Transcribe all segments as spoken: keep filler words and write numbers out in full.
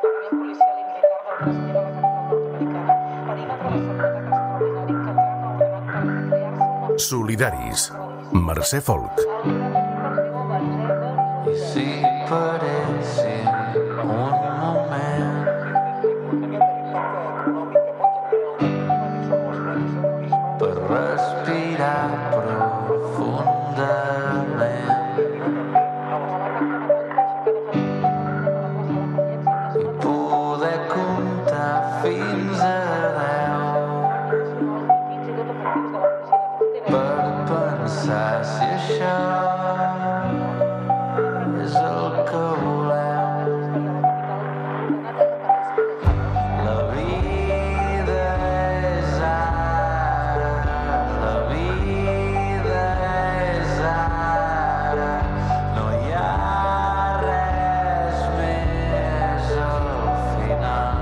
Solidaris. Mercè Folk. I si paressin un moment per respirar profundament i poder comptar fins a deu per pensar si això és el que volem. La vida és ara, la vida és ara, no hi ha res més al final.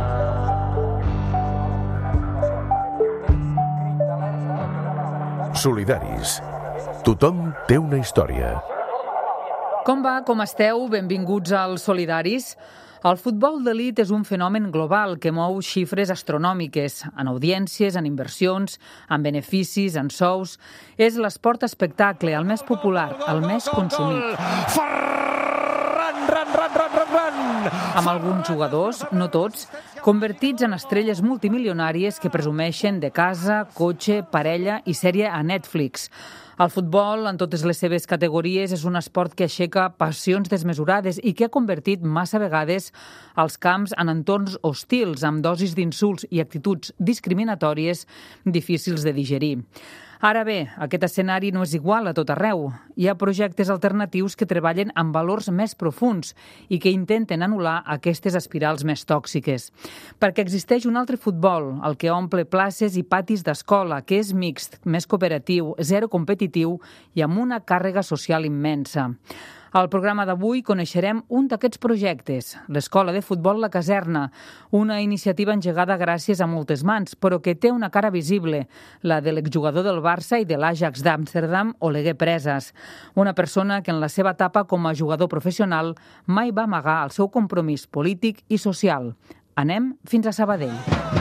Solidaris. Tothom té una història. Com va? Com esteu? Benvinguts als Solidaris. El futbol d'elit és un fenomen global que mou xifres astronòmiques, en audiències, en inversions, en beneficis, en sous. És l'esport espectacle, el més popular, el més consumit. Ferran, ran, ran, ran, ran, ran. Amb alguns jugadors, no tots, convertits en estrelles multimilionàries que presumeixen de casa, cotxe, parella i sèrie a Netflix. El futbol, en totes les seves categories, és un esport que aixeca passions desmesurades i que ha convertit massa vegades els camps en entorns hostils, amb dosis d'insults i actituds discriminatòries difícils de digerir. Ara bé, aquest escenari no és igual a tot arreu. Hi ha projectes alternatius que treballen amb valors més profuns i que intenten anul·lar aquestes espirals més tòxiques. Perquè existeix un altre futbol, el que omple places i patis d'escola, que és mixt, més cooperatiu, zero competitiu i amb una càrrega social immensa. Al programa d'avui coneixerem un d'aquests projectes, l'Escola de Futbol La Caserna, una iniciativa engegada gràcies a moltes mans, però que té una cara visible, la de l'exjugador del Barça i de l'Ajax d'Amsterdam, Oleguer Presas, una persona que en la seva etapa com a jugador professional mai va amagar el seu compromís polític i social. Anem fins a Sabadell.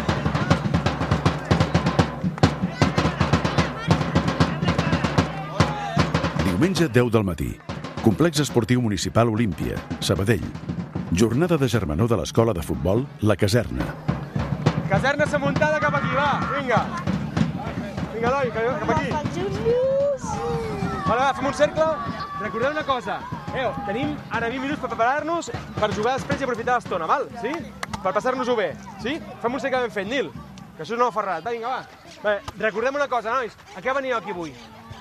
Diumenge deu del matí. Complex Esportiu Municipal Olímpia, Sabadell. Jornada de germanor de l'Escola de Futbol La Caserna. Caserna s'amuntada cap aquí, va, vinga. Vinga, Eloi, cap aquí. Vale, va, fem un cercle. Recordeu una cosa. Eh, tenim ara vint minuts per preparar-nos per jugar després i aprofitar l'estona, val? Sí? Per passar-nos-ho bé, sí? Fem un cercle ben fet, Nil. Que això és nou ferrat. Va, vinga, va. Bé, recordem una cosa, nois. A què veniu aquí avui?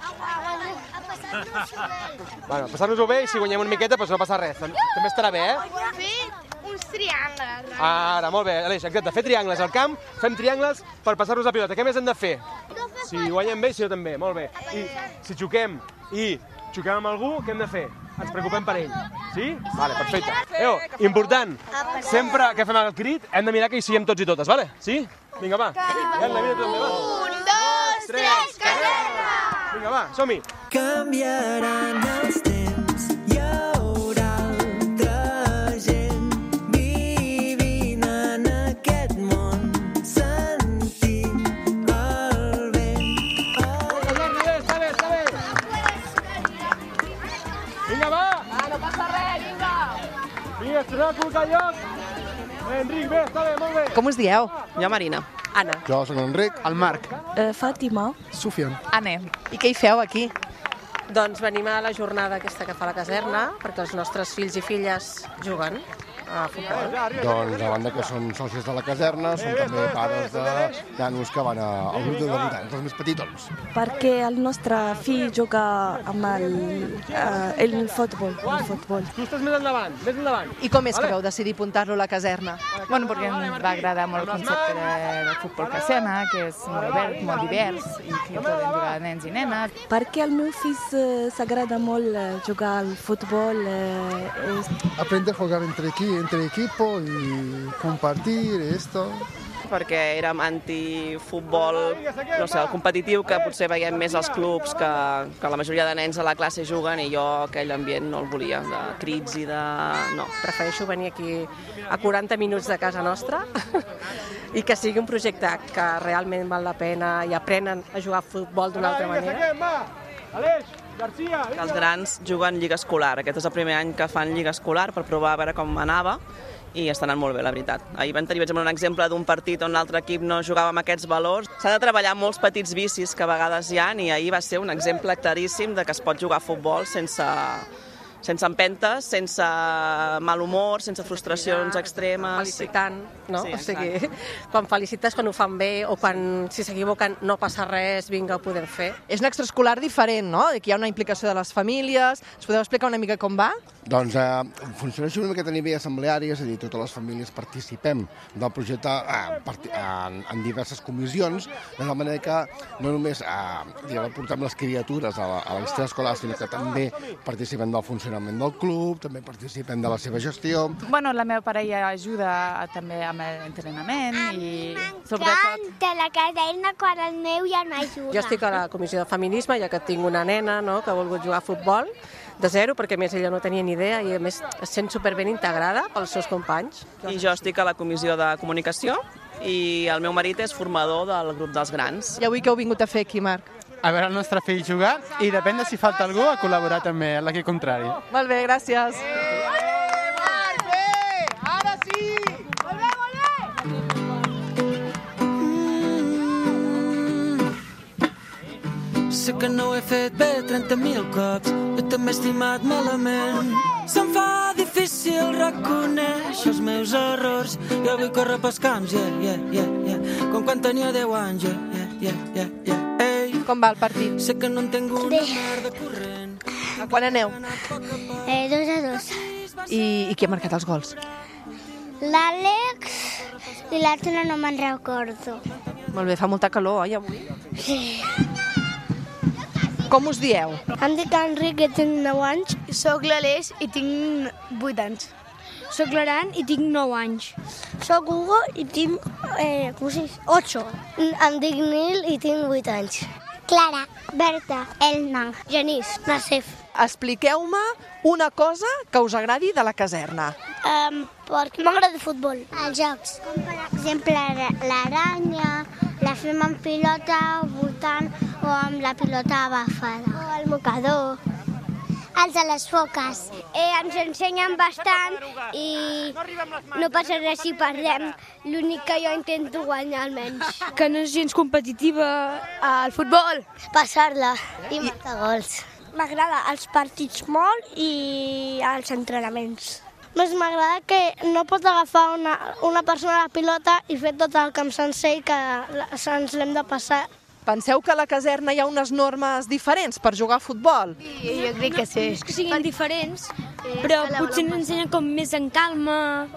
Bueno, passar-nos-ho bé i si guanyem una miqueta doncs no passa res. També estarà bé, eh? Fer uns triangles. Ara, molt bé, Aleix, exacte. Fer triangles al camp, fem triangles per passar-nos la pilota. Què més hem de fer? Si guanyem bé, si jo també, molt bé. I si xoquem i xoquem amb algú, què hem de fer? Ens preocupem per ell. Sí? Vale, perfecte. Eo, important, sempre que fem el crit hem de mirar que hi siguem tots i totes, vale? Sí? Vinga, va. Vinga, mira també, va. Un, dos, tres, Caserna! Vinga, va, som-hi. Canviaran els temps, hi haurà altra gent vivint en aquest món, sentint el vent. Caserna, bé, està bé, està bé. Vinga, va. Ah, no passa res, vinga. Vinga, es tornem a col·locar al lloc. Enric, bé, està bé, molt bé. Com us dieu? Jo, Marina. Anna. Jo soc l'Enric. El Marc. Uh, Fàtima. Sufian. Anna. I què hi feu aquí? Doncs venim a la jornada aquesta que fa la caserna, perquè els nostres fills i filles juguen a futbol. Doncs a banda que són socis de la caserna, són també pares de nanos que van al grup de debutants, els més petitons. Perquè el nostre fill juga amb el, uh, el futbol. El futbol. Tu estàs més endavant, més endavant. I com és que vau decidir apuntar-lo a la caserna? Bueno, perquè ens va agradar molt el concepte de, de futbol caserna, que és molt obert, molt divers, i que poden jugar nens i nenes. Perquè el meu fill uh, s'agrada molt uh, jugar al futbol. Uh, Aprender a jugar entre, equi entre equipo y compartir esto. perquè érem antifutbol, no sé, el competitiu que potser veiem més als clubs, que, que la majoria de nens a la classe juguen, i jo aquell ambient no el volia, de crits i de... no. Prefereixo venir aquí a quaranta minuts de casa nostra i que sigui un projecte que realment val la pena i aprenen a jugar a futbol d'una altra manera. Que els grans juguen lliga escolar. Aquest és el primer any que fan lliga escolar per provar a veure com anava, i està anant molt bé, la veritat. Ahir vam tenir, per exemple, un exemple d'un partit on l'altre equip no jugava amb aquests valors. S'ha de treballar molts petits vicis que a vegades hi ha, i ahir va ser un exemple claríssim de que es pot jugar a futbol sense, sense empentes, sense mal humor, sense frustracions extremes. Felicitant, no? Sí, o sigui, quan felicites quan ho fan bé, o quan, si s'equivoquen, no passa res, vinga, ho podem fer. És un extraescolar diferent, no? Aquí hi ha una implicació de les famílies. Ens podeu explicar una mica com va? Doncs eh, funciona així una miqueta a nivell assembleari, és a dir, totes les famílies participem del projecte eh, parti en, en diverses comissions, de la manera que no només eh, diguem, portem les criatures a la, a la història escolar, sinó que també participem del funcionament del club, també participem de la seva gestió. Bueno, la meva parella ajuda també amb l'entrenament i sobretot... M'encanta la caserna quan el meu ja no ajuda. Jo estic a la comissió de feminisme, ja que tinc una nena, no?, que ha volgut jugar a futbol de zero, perquè a més ella no tenia ni idea i a més es sent superben integrada pels seus companys. I jo estic a la comissió de comunicació i el meu marit és formador del grup dels grans. I avui què heu vingut a fer aquí, Marc? A veure el nostre fill jugar i depèn de si falta algú a col·laborar també a l'equip contrari. Molt bé, gràcies. Ara sí! Molt bé, molt bé! Sé que no ho he fet bé trenta mil cops, jo també he estimat malament. Se'm fa difícil reconèixer els meus errors. Jo vull córrer pels camps, yeah, yeah, yeah, yeah. Com quan tenia deu anys, yeah, yeah, yeah, yeah, yeah. Ei. Com va el partit? Sé que no entenc una merda corrent. A quan aneu? Eh, dos a dos. I, I qui ha marcat els gols? L'Àlex i l'altre no me'n recordo. Molt bé, fa molta calor, oi, avui? Sí. Com us dieu? Em dic Enric i tinc nou anys. Soc l'Aleix i tinc vuit anys. Soc l'Aran i tinc nou anys. Soc Hugo i tinc eh, ocho. Em dic Nil i tinc vuit anys. Clara, Berta, Elna, Genís, Nassif. Expliqueu-me una cosa que us agradi de la caserna. Um, perquè m'agrada el futbol. Els jocs, com per exemple l'aranya, la fem amb pilota votant o amb la pilota agafada. O el mocador. Els de les foques. Eh, ens ensenyen bastant i no passa res si perdem. L'únic que jo intento guanyar almenys. Que no és gens competitiva al futbol. Passar-la i marcar gols. M'agrada els partits molt i els entrenaments. Més m'agrada que no pots agafar una, una persona la pilota i fer tot el camp sencer i que ens l'hem de passar. Penseu que a la caserna hi ha unes normes diferents per jugar a futbol? Sí, jo crec que sí. És que siguin diferents, però potser ens ensenyen com més en calma,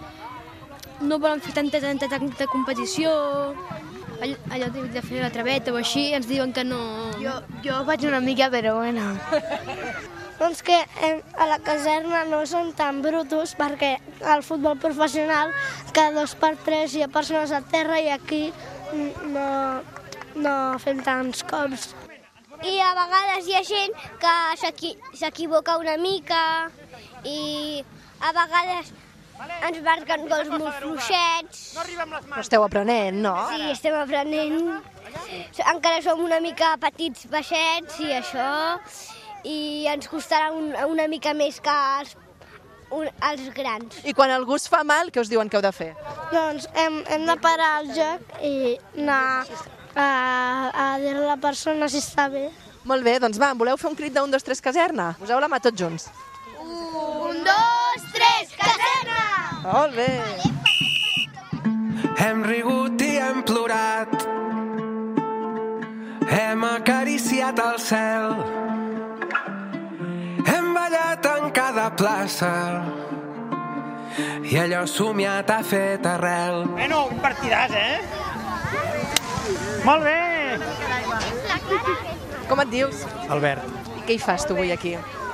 no volen fer tanta, tanta, tanta competició, allò de fer la traveta o així, ens diuen que no... Jo, jo faig una mica, però bueno. Doncs que eh, a la caserna no són tan brutos perquè al futbol professional cada dos per tres hi ha persones a terra i aquí no, no fem tants cops. I a vegades hi ha gent que s'equivoca una mica i a vegades ens marquen gols molt fluixets. Però esteu aprenent, no? Sí, estem aprenent. Encara som una mica petits, baixets i això, i ens costarà un, una mica més que els, un, els grans. I quan algú es fa mal, què us diuen que heu de fer? Doncs hem, hem de parar el joc i anar a, a dir a la persona si està bé. Molt bé, doncs va, voleu fer un crit d'un, dos, tres, caserna? Poseu la mà tots junts. Un, dos, tres, caserna! Molt bé. Hem rigut i hem plorat, hem acariciat el cel, hem ballat en cada plaça i allò somiat ha fet arrel. Bueno, un partidàs, eh? Molt bé! Com et dius? Albert. I què hi fas tu avui aquí?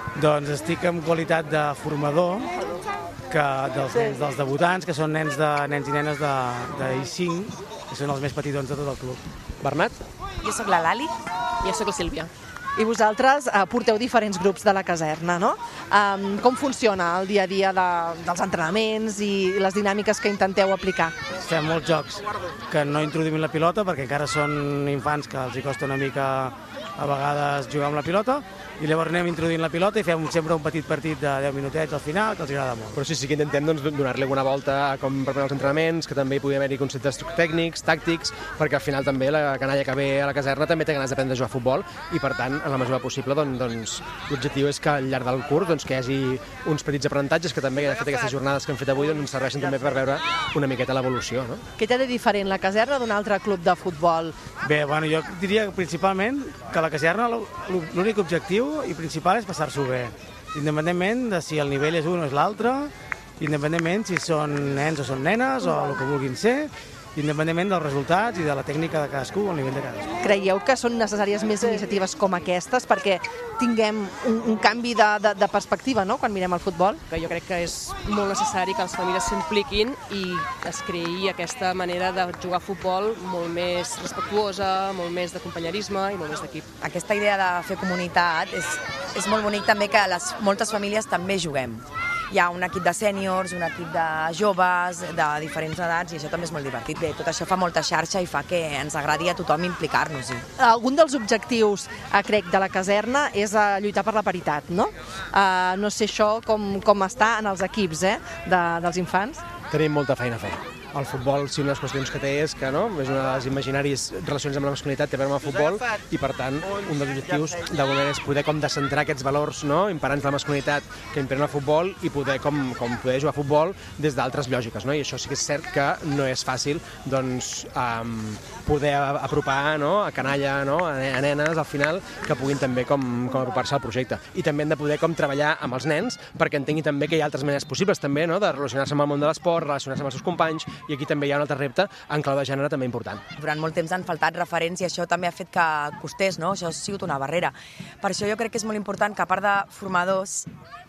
Doncs estic en qualitat de formador que dels nens dels debutants, que són nens, de, nens i nenes de, de I cinc, que són els més petitons de tot el club. Bernat? Jo sóc la Lali. Jo sóc la Sílvia. I vosaltres eh, porteu diferents grups de la caserna, no? Um, com funciona el dia a dia de, dels entrenaments i les dinàmiques que intenteu aplicar? Fem molts jocs que no introduïm la pilota perquè encara són infants que els hi costa una mica a vegades jugar amb la pilota, i llavors anem introduint la pilota i fem sempre un petit partit de deu minutets al final, que els agrada molt. Però sí, sí que intentem doncs, donar-li alguna volta a com preparar els entrenaments, que també hi pugui haver-hi conceptes tècnics, tàctics, perquè al final també la canalla que ve a la caserna també té ganes d'aprendre a jugar a futbol i, per tant, en la mesura possible, doncs, doncs, l'objectiu és que al llarg del curs doncs, que hi hagi uns petits aprenentatges que també, de fet, aquestes jornades que hem fet avui doncs, ens serveixen també per veure una miqueta l'evolució. No? Què té de diferent la caserna d'un altre club de futbol? Bé, bueno, jo diria principalment que la caserna l'únic objectiu i principal és passar-s'ho bé, independentment de si el nivell és un o és l'altre, independentment si són nens o són nenes o el que vulguin ser, independentment dels resultats i de la tècnica de cadascú o el nivell de cadascú. Creieu que són necessàries més iniciatives com aquestes perquè tinguem un, un canvi de, de, de perspectiva, no?, quan mirem el futbol? Jo crec que és molt necessari que les famílies s'impliquin i es creï aquesta manera de jugar a futbol molt més respectuosa, molt més de companyerisme i molt més d'equip. Aquesta idea de fer comunitat és, és molt bonic també que les, moltes famílies també juguem. Hi ha un equip de sèniors, un equip de joves, de diferents edats, i això també és molt divertit. Bé, tot això fa molta xarxa i fa que ens agradi a tothom implicar-nos-hi. Algun dels objectius, eh, crec, de la caserna és eh, lluitar per la paritat, no? Eh, no sé això com, com està en els equips eh, de, dels infants. Tenim molta feina a fer. El futbol, si una de les qüestions que té és que no, és una de les imaginaris relacions amb la masculinitat té a veure amb el futbol i, per tant, un dels objectius d'alguna manera és poder com descentrar aquests valors no, imperants de la masculinitat que imperen el futbol i poder com, com poder jugar a futbol des d'altres lògiques. No? I això sí que és cert que no és fàcil doncs, um, poder apropar no, a canalla, no, a nenes al final que puguin també com, com apropar-se al projecte. I també hem de poder com treballar amb els nens perquè entenguin també que hi ha altres maneres possibles també no, de relacionar-se amb el món de l'esport, relacionar-se amb els seus companys, i aquí també hi ha un altre repte en clau de gènere també important. Durant molt temps han faltat referents i això també ha fet que costés, no? Això ha sigut una barrera. Per això jo crec que és molt important que, a part de formadors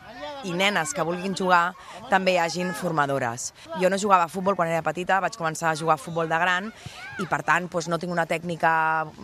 i nenes que vulguin jugar, també hi hagin formadores. Jo no jugava a futbol quan era petita, vaig començar a jugar a futbol de gran i, per tant, doncs, no tinc una tècnica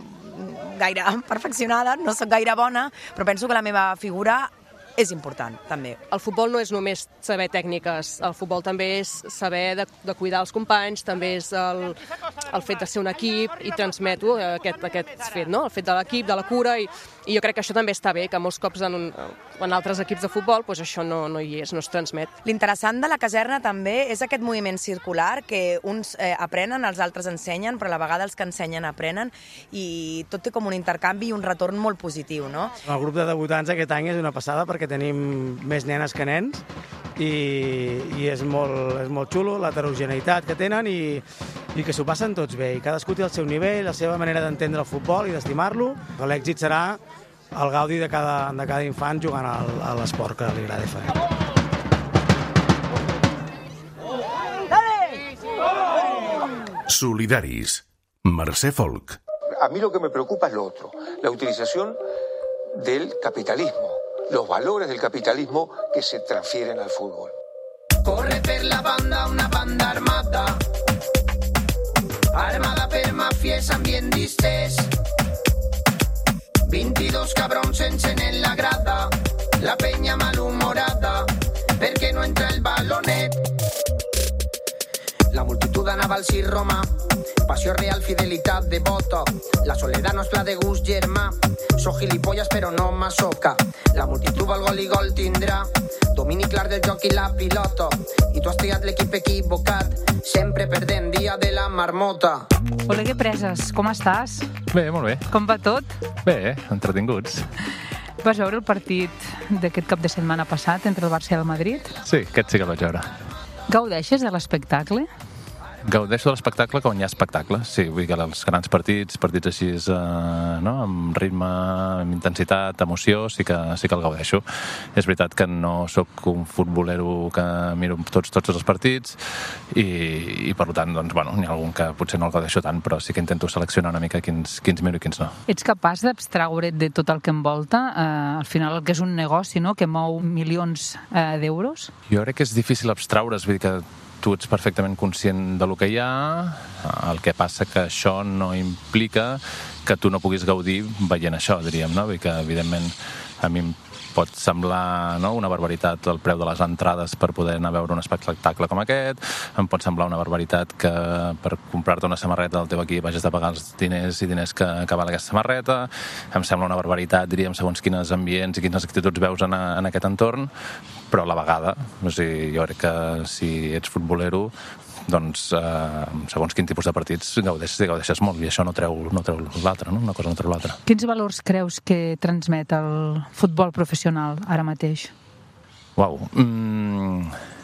gaire perfeccionada, no soc gaire bona, però penso que la meva figura és important, també. El futbol no és només saber tècniques, el futbol també és saber de, de cuidar els companys, també és el, el fet de ser un equip i transmeto aquest, aquest fet, no? El fet de l'equip, de la cura, i, i jo crec que això també està bé, que molts cops en, un, en altres equips de futbol doncs això no, no hi és, no es transmet. L'interessant de la caserna també és aquest moviment circular que uns eh, aprenen, els altres ensenyen, però a la vegada els que ensenyen aprenen i tot té com un intercanvi i un retorn molt positiu, no? El grup de debutants aquest any és una passada perquè tenim més nenes que nens i, i és, molt, és molt xulo l'heterogeneïtat que tenen i, i que s'ho passen tots bé. I cadascú té el seu nivell, la seva manera d'entendre el futbol i d'estimar-lo. L'èxit serà el gaudi de cada, de cada infant jugant al, a l'esport que li agrada fer. Solidaris. Mercè Folk. A mí lo que me preocupa es lo otro, la utilización del capitalismo, los valores del capitalismo que se transfieren al fútbol. Corre per la banda una banda armada, armada per mafies ambientistes, veintidós cabrons encenen la grada, la penya malhumorada, perquè no entra el balonet. La multitud anava al Cir Roma, passió real, fidelitat devota, la soledat no és pla de gust germà, soc gilipolles però no masoca, la multitud el gol i gol tindrà, domini clar del joc i la pilota, i tu has triat l'equip equivocat, sempre perdent dia de la marmota. Oleguer Preses, com estàs? Bé, molt bé. Com va tot? Bé, entretinguts. Vas veure el partit d'aquest cap de setmana passat entre el Barça i el Madrid? Sí, aquest sí que el vaig veure. Gaudeixes de l'espectacle? Gaudeixo de l'espectacle quan hi ha espectacle, sí, vull dir que els grans partits, partits així, eh, no? Amb ritme, amb intensitat, emoció, sí que, sí que el gaudeixo. És veritat que no sóc un futbolero que miro tots, tots els partits i, i per tant, doncs, bueno, n'hi ha algun que potser no el gaudeixo tant, però sí que intento seleccionar una mica quins, quins miro i quins no. Ets capaç d'abstraure't de tot el que envolta? Eh, al final el que és un negoci, no?, que mou milions eh, d'euros? Jo crec que és difícil abstraure's, vull dir que tu ets perfectament conscient de lo que hi ha, el que passa que això no implica que tu no puguis gaudir veient això, diríem, no? Vull dir que, evidentment, a mi em pot semblar, no?, una barbaritat el preu de les entrades per poder anar a veure un espectacle com aquest, em pot semblar una barbaritat que per comprar-te una samarreta del teu equip hagis de pagar els diners i diners que, que val aquesta samarreta, em sembla una barbaritat, diríem, segons quins ambients i quines actituds veus en, a, en aquest entorn, però a la vegada, o sigui, jo crec que si ets futbolero, doncs, eh, segons quin tipus de partits gaudeixes i gaudeixes molt, i això no treu, no treu l'altre, no? Una cosa no treu l'altra. Quins valors creus que transmet el futbol professional ara mateix? Uau. Mm,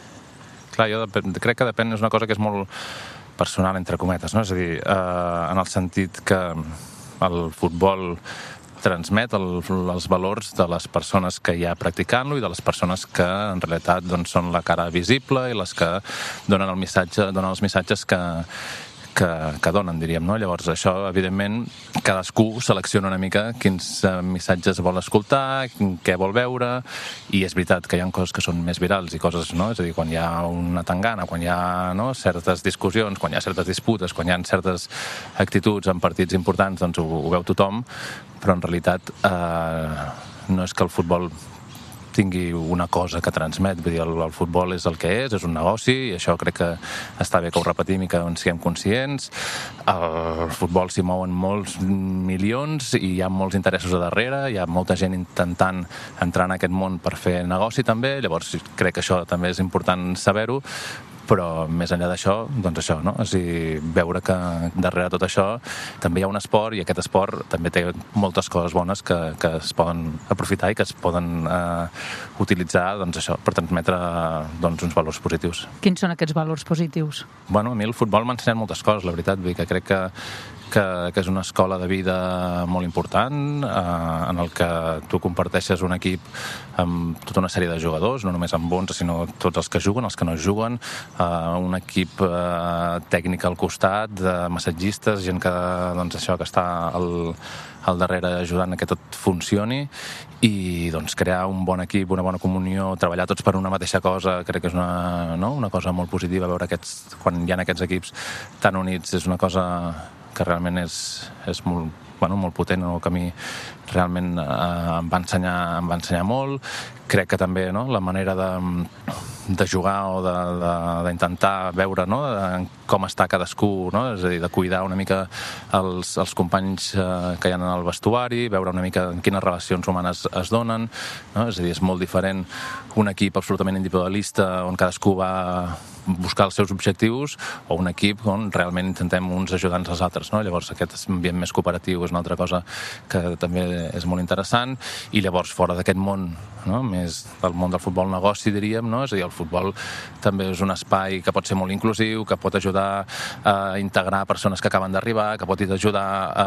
clar, jo dep- crec que depèn, és una cosa que és molt personal, entre cometes, no? És a dir, eh, en el sentit que el futbol transmet el, els valors de les persones que hi ha practicant-lo i de les persones que en realitat doncs, són la cara visible i les que donen el missatge, donen els missatges que, que, que donen, diríem, no? Llavors això, evidentment, cadascú selecciona una mica quins missatges vol escoltar, què vol veure, i és veritat que hi ha coses que són més virals i coses, no? És a dir, quan hi ha una tangana, quan hi ha, no?, certes discussions, quan hi ha certes disputes, quan hi ha certes actituds en partits importants, doncs ho, ho veu tothom, però en realitat eh, no és que el futbol tingui una cosa que transmet, vull dir, el, el futbol és el que és, és un negoci, i això crec que està bé que ho repetim i que en siguem conscients. El futbol s'hi mouen molts milions i hi ha molts interessos a darrere, hi ha molta gent intentant entrar en aquest món per fer negoci també, llavors crec que això també és important saber-ho, però més enllà d'això, doncs això, no? És a dir, veure que darrere tot això també hi ha un esport, i aquest esport també té moltes coses bones que, que es poden aprofitar i que es poden eh, utilitzar, doncs això, per transmetre doncs, uns valors positius. Quins són aquests valors positius? Bueno, a mi el futbol m'ha ensenyat moltes coses, la veritat, vull dir que crec que que, que és una escola de vida molt important, eh, en el que tu comparteixes un equip amb tota una sèrie de jugadors, no només amb onze, sinó tots els que juguen, els que no juguen, eh, un equip eh, tècnic al costat, de massatgistes, gent que, doncs, això, que està al, al darrere ajudant a que tot funcioni, i doncs crear un bon equip, una bona comunió, treballar tots per una mateixa cosa, crec que és una, no? una cosa molt positiva. Veure aquests, quan hi ha aquests equips tan units, és una cosa que realment és, és molt, bueno, molt potent, no? Que a mi realment eh, em va ensenyar, em va ensenyar molt. Crec que també, no?, la manera de, de jugar o d'intentar veure, no?, de, com està cadascú, no?, és a dir, de cuidar una mica els, els companys eh, que hi ha en el vestuari, veure una mica quines relacions humanes es donen, no? És a dir, és molt diferent un equip absolutament individualista on cadascú va buscar els seus objectius, o un equip on realment intentem uns ajudants als altres, no? Llavors aquest ambient més cooperatiu és una altra cosa que també és molt interessant, i llavors fora d'aquest món, no?, més del món del futbol negoci, diríem, no? És a dir, el futbol també és un espai que pot ser molt inclusiu, que pot ajudar a integrar persones que acaben d'arribar, que pot ajudar a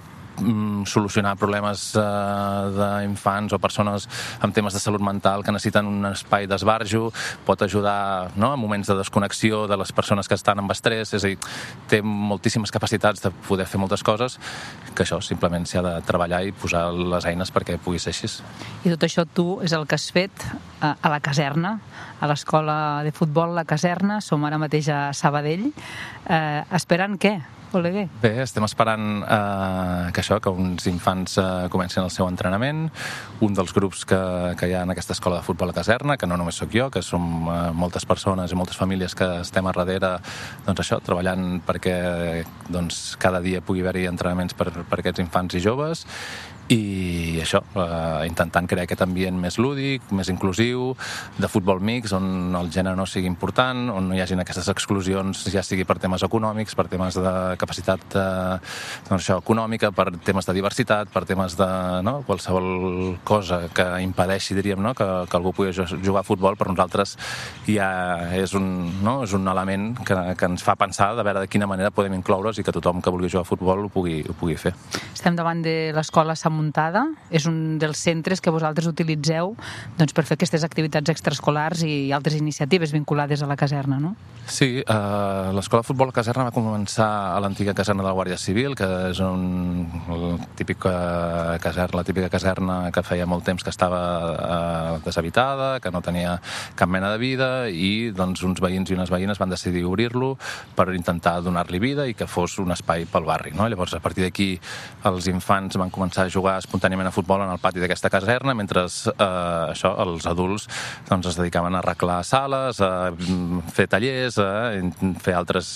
solucionar problemes eh, d'infants o persones amb temes de salut mental que necessiten un espai d'esbarjo, pot ajudar, no?, en moments de desconnexió de les persones que estan amb estrès, és a dir, té moltíssimes capacitats de poder fer moltes coses, que això simplement s'ha de treballar i posar les eines perquè pugui ser així. I tot això tu és el que has fet a, a la caserna, a l'escola de futbol La Caserna, som ara mateix a Sabadell, eh, esperant què? Oleguer. Bé, estem esperant eh, que això, que uns infants eh, comencin el seu entrenament. Un dels grups que, que hi ha en aquesta escola de futbol a Caserna, que no només sóc jo, que som eh, moltes persones i moltes famílies que estem a darrere, doncs això, treballant perquè doncs, cada dia pugui haver-hi entrenaments per, per aquests infants i joves. i això, eh, intentant crear aquest ambient més lúdic, més inclusiu, de futbol mix, on el gènere no sigui important, on no hi hagin aquestes exclusions, ja sigui per temes econòmics, per temes de capacitat eh, doncs això, econòmica, per temes de diversitat, per temes de no, qualsevol cosa que impedeixi, diríem, no, que, que algú pugui jugar a futbol, per nosaltres ja és un, no, és un element que, que ens fa pensar de veure de quina manera podem incloure's i que tothom que vulgui jugar a futbol ho pugui, ho pugui fer. Estem davant de l'escola Sant Muntada, és un dels centres que vosaltres utilitzeu doncs, per fer aquestes activitats extraescolars i altres iniciatives vinculades a la caserna, no? Sí, eh, l'escola de futbol a caserna va començar a l'antiga caserna de la Guàrdia Civil, que és un, típica caserna, la típica caserna que feia molt temps que estava eh, deshabitada, que no tenia cap mena de vida, i doncs, uns veïns i unes veïnes van decidir obrir-lo per intentar donar-li vida i que fos un espai pel barri, no? Llavors, a partir d'aquí, els infants van començar a jugar espontàniament a futbol en el pati d'aquesta caserna, mentre eh, això, els adults doncs, es dedicaven a arreglar sales, a fer tallers, a fer altres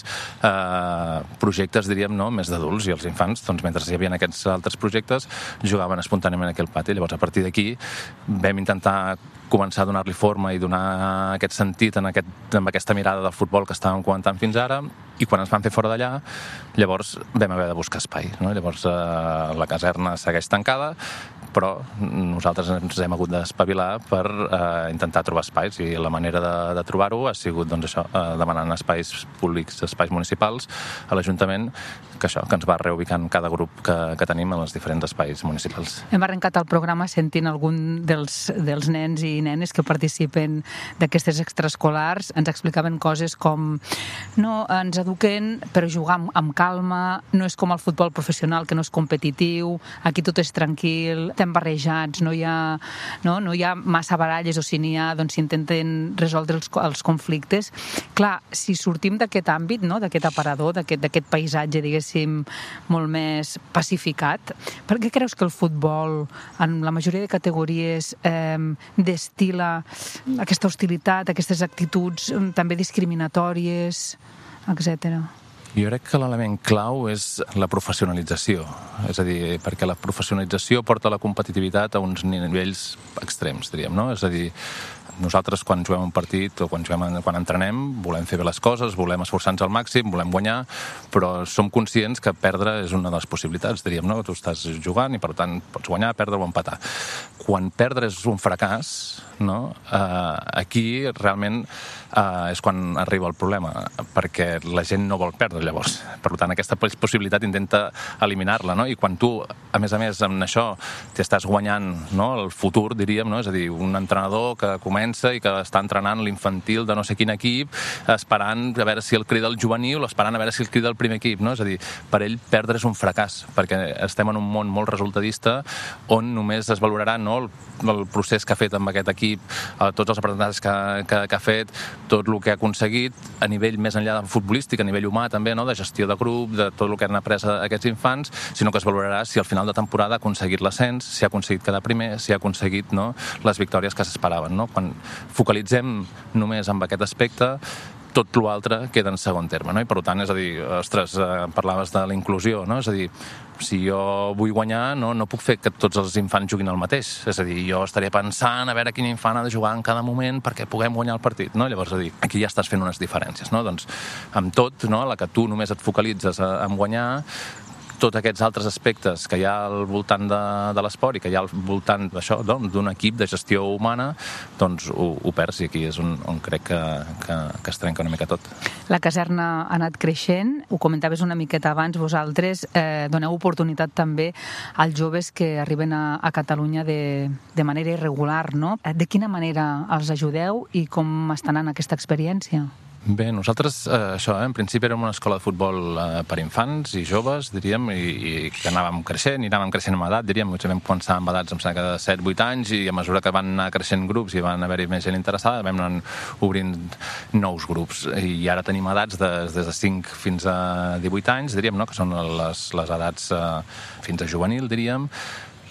eh, projectes, diríem, no? Més d'adults, i els infants, doncs, mentre hi havia aquests altres projectes, jugaven espontàniament a aquell pati. Llavors, a partir d'aquí, vam intentar començar a donar-li forma i donar aquest sentit en, aquest, en aquesta mirada del futbol que estàvem comentant fins ara, i quan ens van fer fora d'allà, llavors vam haver de buscar espai, no? Llavors eh, la caserna segueix tancada, però nosaltres ens hem hagut d'espavilar per eh, intentar trobar espais, i la manera de, de trobar-ho ha sigut doncs, això, eh, demanant espais públics, espais municipals a l'Ajuntament, que això, que ens va reubicant cada grup que, que tenim en els diferents espais municipals. Hem arrencat el programa sentint algun dels, dels nens i nenes que participen d'aquestes extraescolars. Ens explicaven coses com no, ens eduquen per jugar amb, amb calma, no és com el futbol professional, que no és competitiu, aquí tot és tranquil, estem barrejats, no hi ha, no, no hi ha massa baralles, o si n'hi ha, doncs s'intenten resoldre els, els conflictes. Clar, si sortim d'aquest àmbit, no, d'aquest aparador, d'aquest paisatge, diguéssim, molt més pacificat, per què creus que el futbol, en la majoria de categories, eh, destila aquesta hostilitat, aquestes actituds també discriminatòries, etcètera? Jo crec que l'element clau és la professionalització, és a dir, perquè la professionalització porta la competitivitat a uns nivells extrems, diríem, no? És a dir, nosaltres quan juguem un partit o quan, juguem, quan entrenem volem fer bé les coses, volem esforçar-nos al màxim, volem guanyar, però som conscients que perdre és una de les possibilitats, diríem, no? Tu estàs jugant i per tant pots guanyar, perdre o empatar. Quan perdre és un fracàs, no? Uh, aquí realment uh, és quan arriba el problema, perquè la gent no vol perdre llavors. Per tant, aquesta possibilitat intenta eliminar-la, no? I quan tu, a més a més, amb això t'estàs guanyant, no, el futur, diríem, no? És a dir, un entrenador que comença i que està entrenant l'infantil de no sé quin equip, esperant a veure si el crida el juvenil o esperant a veure si el crida el primer equip, no? És a dir, per ell perdre és un fracàs, perquè estem en un món molt resultadista on només es valorarà, no, el, el procés que ha fet amb aquest equip, eh, tots els aprenentatges que, que, que ha fet, tot el que ha aconseguit a nivell més enllà de futbolístic, a nivell humà també, no? De gestió de grup, de tot el que han après aquests infants, sinó que es valorarà si al final de temporada ha aconseguit l'ascens, si ha aconseguit quedar primer, si ha aconseguit, no, les victòries que s'esperaven, no? Quan focalitzem només en aquest aspecte, tot l'altre queda en segon terme, no? I per tant, és a dir, ostres, eh, parlaves de la inclusió, no? És a dir, si jo vull guanyar, no, no puc fer que tots els infants juguin el mateix. És a dir, jo estaré pensant a veure quin infant ha de jugar en cada moment perquè puguem guanyar el partit, no? Llavors, és a dir, aquí ja estàs fent unes diferències, no? Doncs, amb tot, no, la que tu només et focalitzes a, a guanyar, tots aquests altres aspectes que hi ha al voltant de, de l'esport i que hi ha al voltant d'això, d'un equip de gestió humana, doncs ho, ho perds, i aquí és on, on crec que, que, que es trenca una mica tot. La caserna ha anat creixent, ho comentaves una miqueta abans, vosaltres eh, doneu oportunitat també als joves que arriben a, a Catalunya de, de manera irregular, no? De quina manera els ajudeu i com estan en aquesta experiència? Bé, nosaltres, eh, això, eh, en principi érem una escola de futbol eh, per infants i joves, diríem, i, i que anàvem creixent, i anàvem creixent amb edat, diríem, potser vam començar amb edats, em sembla que de set vuit anys, i a mesura que van anar creixent grups i van haver-hi més gent interessada, vam anar obrint nous grups, i ara tenim edats de, des de cinc fins a divuit anys, diríem, no?, que són les, les edats eh, fins a juvenil, diríem,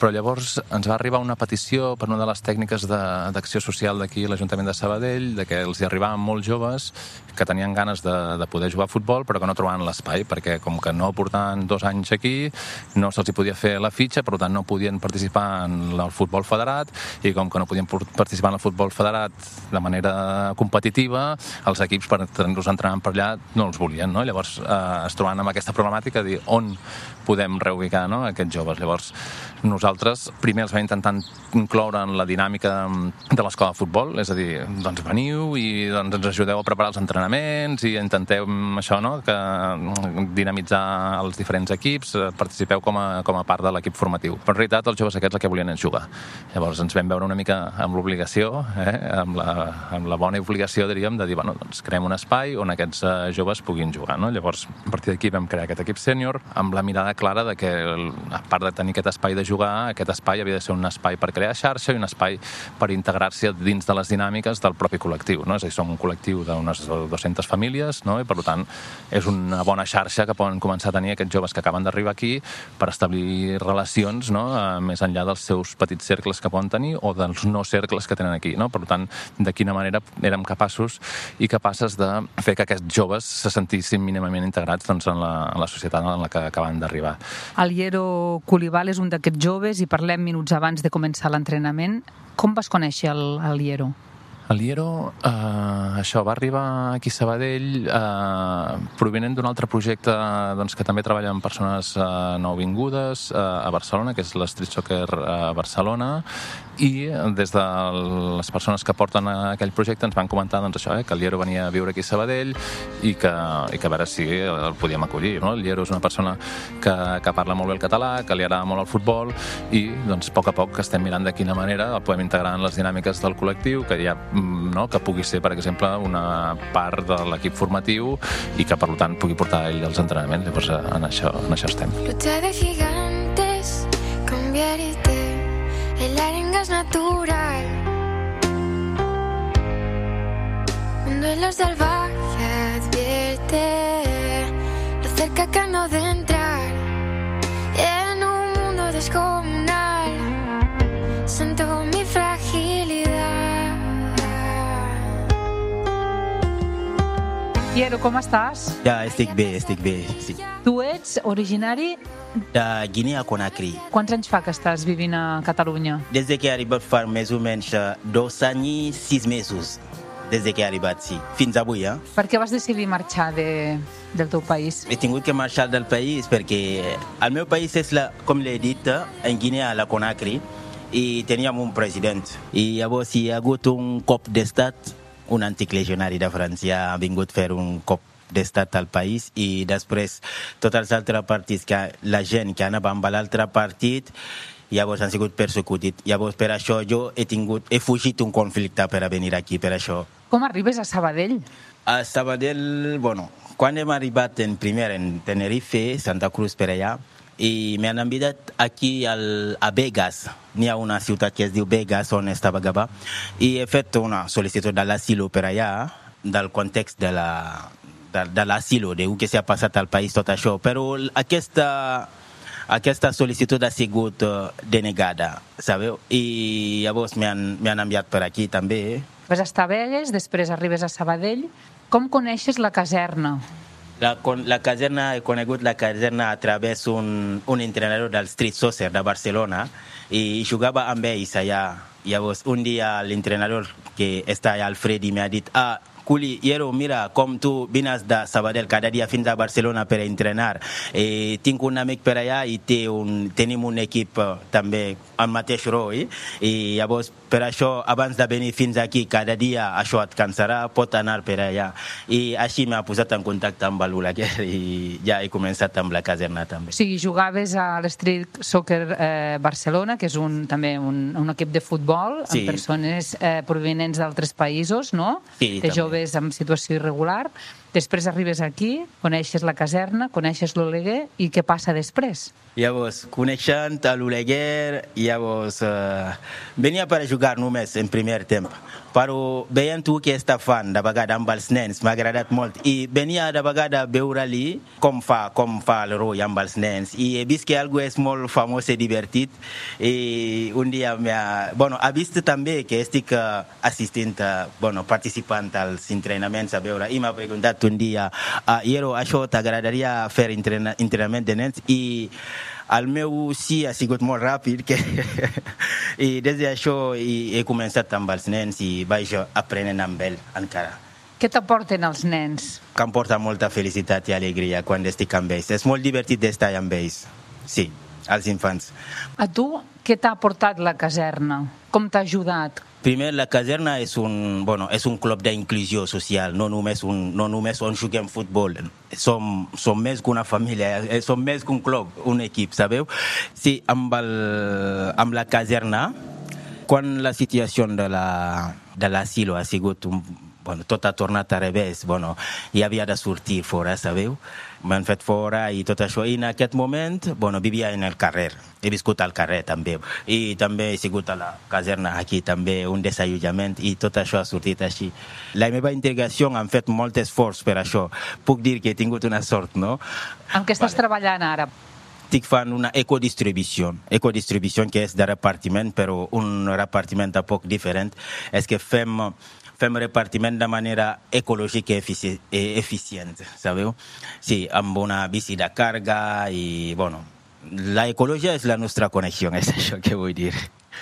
però llavors ens va arribar una petició per una de les tècniques d'acció social d'aquí, l'Ajuntament de Sabadell, de que els hi arribaven molts joves que tenien ganes de, de poder jugar a futbol, però que no trobaven l'espai, perquè com que no portaven dos anys aquí, no se'ls hi podia fer la fitxa, per tant no podien participar en el futbol federat, i com que no podien participar en el futbol federat de manera competitiva, els equips per tenir-los entrenant per allà no els volien, no? Llavors eh, es trobaven amb aquesta problemàtica de dir on podem reubicar, no, aquests joves. Llavors nosaltres primer els vam intentar incloure en la dinàmica de l'escola de futbol, és a dir, doncs veniu i doncs, ens ajudeu a preparar els entrenaments i intentem això, no, que dinamitzar els diferents equips, participeu com a, com a part de l'equip formatiu. Però en realitat els joves aquests el que volien és jugar. Llavors ens vam veure una mica amb l'obligació, eh, amb, la, amb la bona obligació, diríem, de dir, bueno, doncs creem un espai on aquests uh, joves puguin jugar, no? Llavors, a partir d'aquí vam crear aquest equip sènior amb la mirada clara de que, a part de tenir aquest espai de jugar, aquest espai havia de ser un espai per crear xarxa i un espai per integrar-se dins de les dinàmiques del propi col·lectiu, no? És a dir, som un col·lectiu d'unes dues-centes famílies, no? I per tant és una bona xarxa que poden començar a tenir aquests joves que acaben d'arribar aquí per establir relacions, no? Més enllà dels seus petits cercles que poden tenir o dels no cercles que tenen aquí, no? Per tant, de quina manera érem capaços i capaces de fer que aquests joves se sentissin mínimament integrats doncs, en, la, en la societat en la que acaben d'arribar. El Llero Culibal és un d'aquests joves i parlem minuts abans de començar l'entrenament. Com vas conèixer el, el Llero? El Llero, eh, això, va arribar aquí a Sabadell eh, provenent d'un altre projecte doncs, que també treballa amb persones eh, nouvingudes eh, a Barcelona, que és l'Street Soccer a Barcelona, i des de les persones que porten aquell projecte ens van comentar doncs, això, eh, que el Llero venia a viure aquí a Sabadell i que, i que a veure si el podíem acollir. No? El Llero és una persona que, que parla molt bé el català, que li agrada molt el futbol i doncs, a poc a poc estem mirant de quina manera el podem integrar en les dinàmiques del col·lectiu, que ja no, que pugui ser, per exemple, una part de l'equip formatiu i que, per tant, pugui portar ell els entrenaments. Llavors, en això, en això estem. Lucha de gigantes, convierte el arenga es natural. Un duelo salvaje advierte lo cerca que ando de entrar en un mundo descomunal. Siento mi fragilidad. Llero, com estàs? Ja, estic bé, estic bé, sí. Tu ets originari de Guinea-Conakry. Quants anys fa que estàs vivint a Catalunya? Des que he arribat fa més o menys dos anys i sis mesos. Des que he arribat, sí. Fins avui, eh? Per què vas decidir marxar de, del teu país? He tingut que marxar del país perquè el meu país és, la, com l'he dit, en Guinea, la Conakry, i teníem un president. I llavors hi ha hagut un cop d'estat, un antic legionari de França ha vingut a fer un cop d'estat al país i després tots els altres partits, que la gent que anava amb l'altre partit, llavors han sigut persecutit. Llavors per això jo he tingut, he fugit un conflicte per a venir aquí, per això. Com arribes a Sabadell? A Sabadell, bueno, quan hem arribat en primer en Tenerife, Santa Cruz per allà, i m'han enviat aquí al, a Vegas. N'hi ha una ciutat que es diu Vegas on estava Gabà i he fet una sol·licitud de l'asilo per allà, del context de la de, de l'asilo, de què s'ha passat al país, tot això, però aquesta aquesta sol·licitud ha sigut uh, denegada, sabeu? I llavors m'han enviat per aquí també. Vas estar a Vegas, després arribes a Sabadell. Com coneixes la caserna? La, la caserna, he conegut la caserna a través d'un un entrenador del Street Soccer de Barcelona i jugava amb ells allà. Llavors, un dia l'entrenador que està allà, el Freddy, m'ha dit ah, Culi, Llero, mira, com tu vines de Sabadell cada dia fins a Barcelona per entrenar. Eh, tinc un amic per allà i té un, tenim un equip uh, també al mateix rol. Eh? I llavors, per això, abans de venir fins aquí, cada dia això et cansarà, pot anar per allà. I així m'ha posat en contacte amb l'Olaguer i ja he començat amb la caserna també. O sigui, jugaves a l'Street Soccer eh, Barcelona, que és un, també un, un equip de futbol, sí, amb persones eh, provenents d'altres països, no? Sí, de joves en situació irregular. Després arribes aquí, coneixes la caserna, coneixes l'Oleguer, i què passa després? Llavors, coneixent l'Oleguer, llavors uh, venia per a jugar només en primer temps, però veient tu que està fan de vegada amb els nens, m'ha agradat molt, i venia de vegada a veure-li com fa, com fa el rol amb els nens, i he vist que algo és molt famós i divertit, i un dia m'ha... Bueno, ha vist també que estic uh, assistint, uh, bueno, participant als entrenaments a veure, i m'ha preguntat un dia, uh, Iero, això t'agradaria fer entrena, entrenament de nens? I el meu sí ha sigut molt ràpid, que i des d'això he començat amb els nens i vaig aprenent amb ell encara. Què t'aporten els nens? Que em porta molta felicitat i alegria quan estic amb ells. És molt divertit d'estar amb ells, sí, als infants. A tu, què t'ha aportat la caserna? Com t'ha ajudat? Primer, la caserna és un, bueno, és un club d'inclusió social, no només, un, no només on juguem futbol. Som, som més que una família, som més que un club, un equip, sabeu? Sí, amb, el, amb la caserna, quan la situació de la, de l'asilo ha sigut un, bueno, tot ha tornat a revés, bueno, hi havia de sortir fora, sabeu? M'han fet fora i tot això, i en aquest moment, bueno, vivia en el carrer, he viscut al carrer també, i també he sigut a la caserna aquí, també un desallotjament, i tot això ha sortit així. La meva integració han fet molt esforç per això, puc dir que he tingut una sort, no? Amb què estàs vale. treballant ara? Estic fent una ecodistribució, ecodistribució que és de repartiment, però un repartiment un poc diferent, és que fem... fem repartiment de manera ecològica i eficient, sabeu? Sí, amb una bici de càrrega i, bueno, la ecologia és la nostra connexió, és això que vull dir.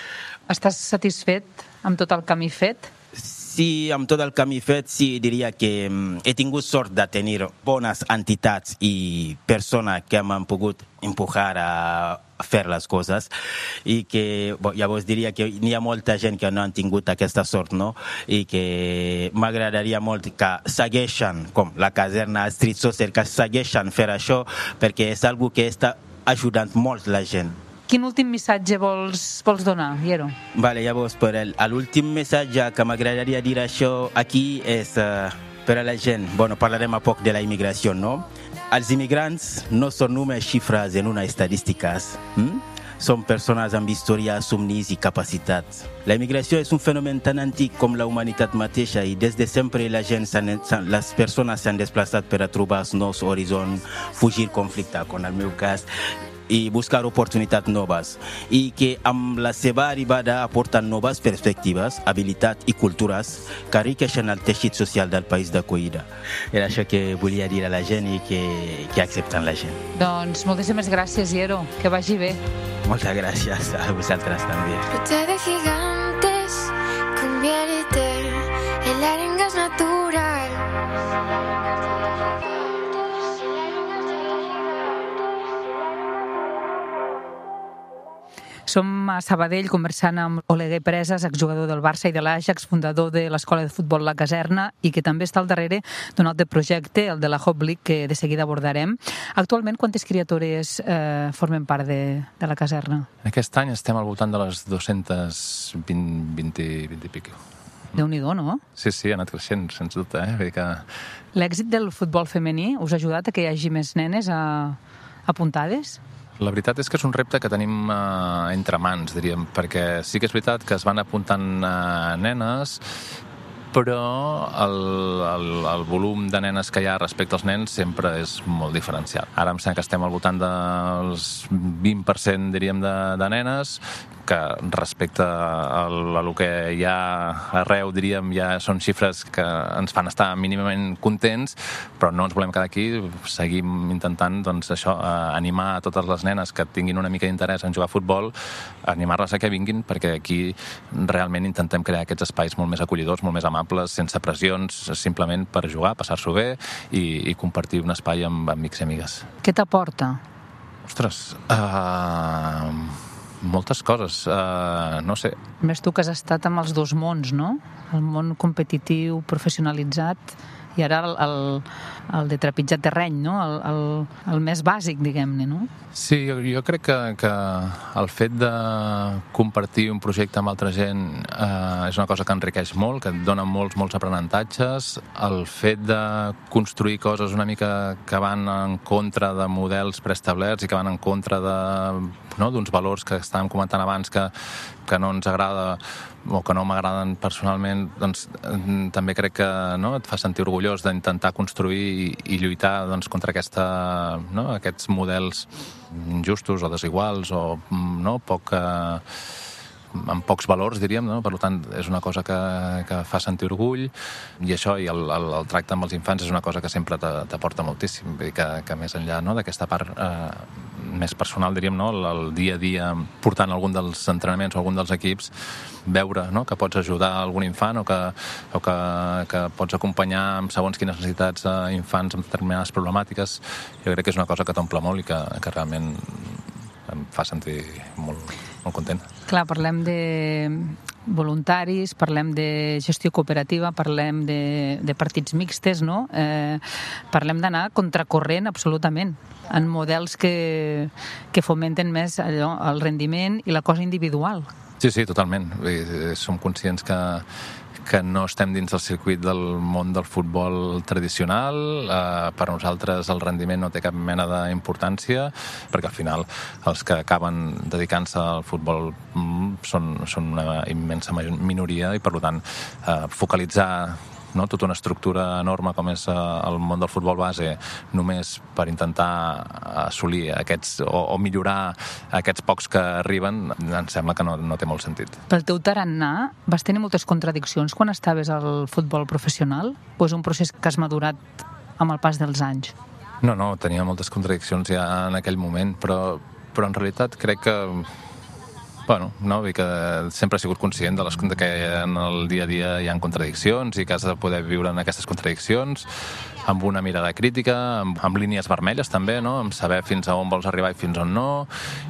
Estàs satisfet amb tot el camí fet? Sí, amb tot el camí fet, sí, diria que he tingut sort de tenir bones entitats i persones que m'han pogut empujar a fer les coses i que, bon, llavors diria que n'hi ha molta gent que no han tingut aquesta sort, no? I que m'agradaria molt que segueixen, com la caserna Street Soccer, que segueixen fer això perquè és algo que està ajudant molt la gent. Quin últim missatge vols, vols donar, Iero? Vale, llavors, per l'últim missatge que m'agradaria dir això aquí és uh, per a la gent. Bueno, parlarem a poc de la immigració, no? Els immigrants no són només xifres en una estadística. Hm? Són persones amb història, somnis i capacitats. La immigració és un fenomen tan antic com la humanitat mateixa i des de sempre la gent, les persones s'han desplaçat per a trobar nous horitzons, fugir conflicte, com en el meu cas, i buscar oportunitats noves, i que amb la seva arribada aporten noves perspectives, habilitats i cultures que enriqueixen el teixit social del país d'acollida. Era això que volia dir a la gent i que, que accepten la gent. Doncs moltíssimes gràcies, Iero, que vagi bé. Moltes gràcies a vosaltres també. Ruta de gigantes convierte el arengas natural. Som a Sabadell conversant amb Oleguer Presas, exjugador del Barça i de l'Ajax, fundador de l'escola de futbol La Caserna i que també està al darrere d'un altre projecte, el de la Hope League, que de seguida abordarem. Actualment, quantes criatures eh, formen part de, de La Caserna? Aquest any estem al voltant de les dues-centes vint, vint, vint i pico. Déu-n'hi-do, no? Sí, sí, ha anat creixent, sens dubte. Eh? Que... L'èxit del futbol femení us ha ajudat a que hi hagi més nenes a, apuntades? La veritat és que és un repte que tenim eh, entre mans, diríem, perquè sí que és veritat que es van apuntant eh, nenes, però el, el, el volum de nenes que hi ha respecte als nens sempre és molt diferenciat. Ara em sembla que estem al voltant dels vint per cent, diríem, de, de nenes, que respecte al, a lo que hi ha arreu, diríem, ja són xifres que ens fan estar mínimament contents, però no ens volem quedar aquí, seguim intentant, doncs, això, animar a totes les nenes que tinguin una mica d'interès en jugar a futbol, animar-les a que vinguin, perquè aquí realment intentem crear aquests espais molt més acollidors, molt més amables, sense pressions, simplement per jugar, passar-s'ho bé i, i compartir un espai amb amics i amigues. Què t'aporta? Ostres, uh... moltes coses, uh, no sé. Més tu que has estat amb els dos mons, no? El món competitiu, professionalitzat, I ara el, el, el de trepitjar terreny, no? El, el, el més bàsic, diguem-ne, no? Sí, jo, jo crec que, que el fet de compartir un projecte amb altra gent eh, és una cosa que enriqueix molt, que et dona molts, molts aprenentatges. El fet de construir coses una mica que van en contra de models preestablerts i que van en contra de, no, d'uns valors que estàvem comentant abans que, que no ens agrada o que no m'agraden personalment, doncs també crec que, no, et fa sentir orgullós d'intentar construir i, i lluitar, doncs, contra aquesta, no, aquests models injustos o desiguals o, no, poc, eh, amb pocs valors, diríem, no? Per tant, és una cosa que, que fa sentir orgull, i això, i el, el, el tracte amb els infants és una cosa que sempre t'aporta moltíssim. Vull dir que, que més enllà, no, d'aquesta part eh, més personal, diríem, no, el, el dia a dia portant algun dels entrenaments o algun dels equips, veure, no, que pots ajudar algun infant o que, o que, que pots acompanyar amb segons quines necessitats a infants amb determinades problemàtiques, jo crec que és una cosa que t'omple molt i que, que realment em fa sentir molt, molt content. Clar, parlem de voluntaris, parlem de gestió cooperativa, parlem de, de partits mixtes, no? Eh, parlem d'anar contracorrent absolutament en models que, que fomenten més allò, el rendiment i la cosa individual. Sí, sí, totalment. Som conscients que que no estem dins del circuit del món del futbol tradicional. Eh, per nosaltres el rendiment no té cap mena d'importància, perquè al final els que acaben dedicant-se al futbol són, són una immensa minoria i, per tant, eh, focalitzar, no, tota una estructura enorme com és el món del futbol base només per intentar assolir aquests o, o millorar aquests pocs que arriben, em sembla que no, no té molt sentit. Pel teu tarannà vas tenir moltes contradiccions quan estaves al futbol professional o és un procés que has madurat amb el pas dels anys? No, no, tenia moltes contradiccions ja en aquell moment, però, però en realitat crec que Bueno, no, vull que sempre he sigut conscient de les de que en el dia a dia hi ha contradiccions i que has de poder viure en aquestes contradiccions amb una mirada crítica, amb, amb línies vermelles també, no? Amb saber fins a on vols arribar i fins on no,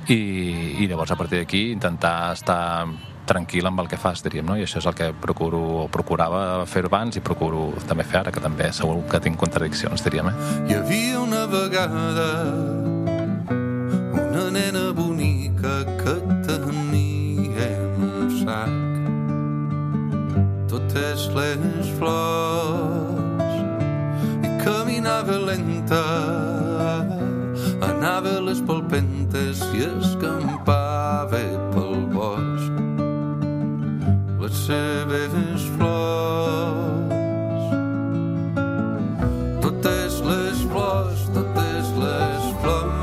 i, i llavors a partir d'aquí intentar estar tranquil amb el que fas, diríem, no? I això és el que procuro o procurava fer abans i procuro també fer ara, que també segur que tinc contradiccions, diríem, eh? Hi havia una vegada una nena bonica que tenia en un sac totes les flors i caminava lenta, anava a les palpentes i escampava pel bosc les seves flors, totes les flors, totes les flors,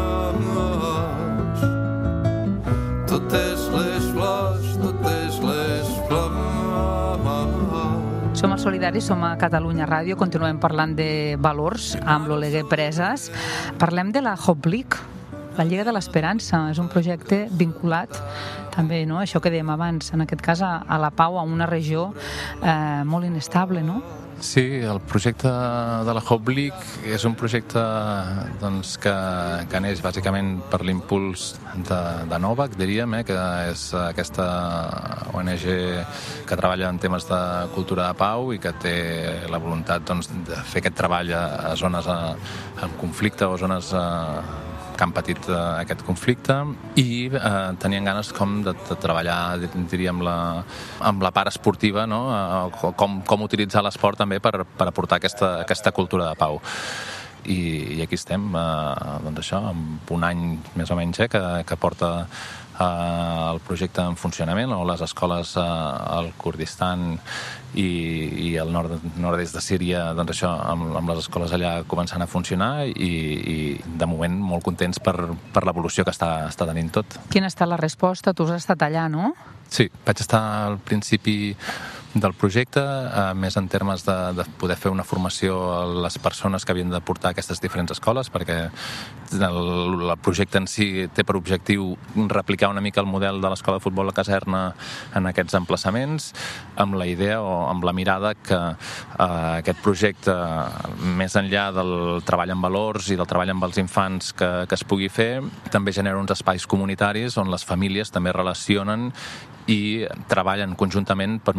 totes les flors, totes les flors. Som a Solidari, som a Catalunya Ràdio, continuem parlant de valors amb l'Oleguer Presas. Parlem de la Hope League, la Lliga de l'Esperança. És un projecte vinculat també, no?, això que dèiem abans, en aquest cas a, a la pau, a una regió eh, molt inestable, no? Sí, el projecte de la Hope League és un projecte, doncs, que, que neix bàsicament per l'impuls de, de Novak, diríem, eh, que és aquesta O N G que treballa en temes de cultura de pau i que té la voluntat, doncs, de fer aquest treball a, a zones a, en conflicte o zones a, que han patit eh, aquest conflicte i eh, tenien ganes com de, de treballar, diríem, la, amb la part esportiva, no? Eh, com, com utilitzar l'esport també per, per aportar aquesta, aquesta cultura de pau. I, i aquí estem, eh, doncs això, amb un any més o menys eh, que, que porta eh, el projecte en funcionament, o les escoles eh, al Kurdistan i, i al nord, nord-est de Síria, doncs això, amb, amb les escoles allà començant a funcionar i, i de moment molt contents per, per l'evolució que està, està tenint tot. Quina ha estat la resposta? Tu has estat allà, no? Sí, vaig estar al principi del projecte, eh, més en termes de, de poder fer una formació a les persones que havien de portar aquestes diferents escoles, perquè el, el projecte en si té per objectiu replicar una mica el model de l'escola de futbol a Caserna en aquests emplaçaments, amb la idea o amb la mirada que eh, aquest projecte, més enllà del treball amb valors i del treball amb els infants que, que es pugui fer, també genera uns espais comunitaris on les famílies també relacionen i treballen conjuntament per un objectiu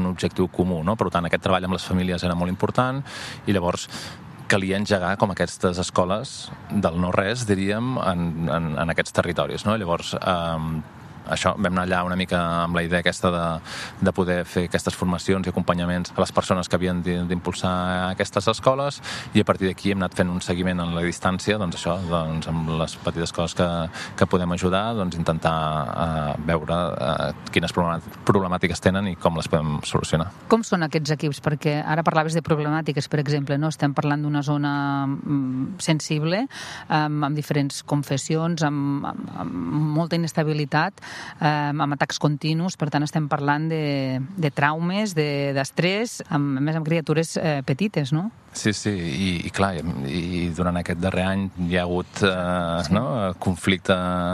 objectiu comú, no? Per tant, aquest treball amb les famílies era molt important i llavors calia engegar com aquestes escoles del no-res, diríem, en, en, en aquests territoris, no? Llavors, eh, això, vam anar allà una mica amb la idea aquesta de, de poder fer aquestes formacions i acompanyaments a les persones que havien d'impulsar aquestes escoles i a partir d'aquí hem anat fent un seguiment en la distància, doncs això, doncs amb les petites coses que, que podem ajudar, doncs intentar eh, veure eh, quines problemàtiques tenen i com les podem solucionar. Com són aquests equips? Perquè ara parlaves de problemàtiques, per exemple, no? Estem parlant d'una zona sensible, amb, amb diferents confessions, amb, amb, amb molta inestabilitat, amb atacs continus, per tant estem parlant de, de traumes, d'estrès, de, a més amb criatures eh, petites, no? Sí, sí, i, i clar, i, i durant aquest darrer any hi ha hagut eh, sí. no, conflicte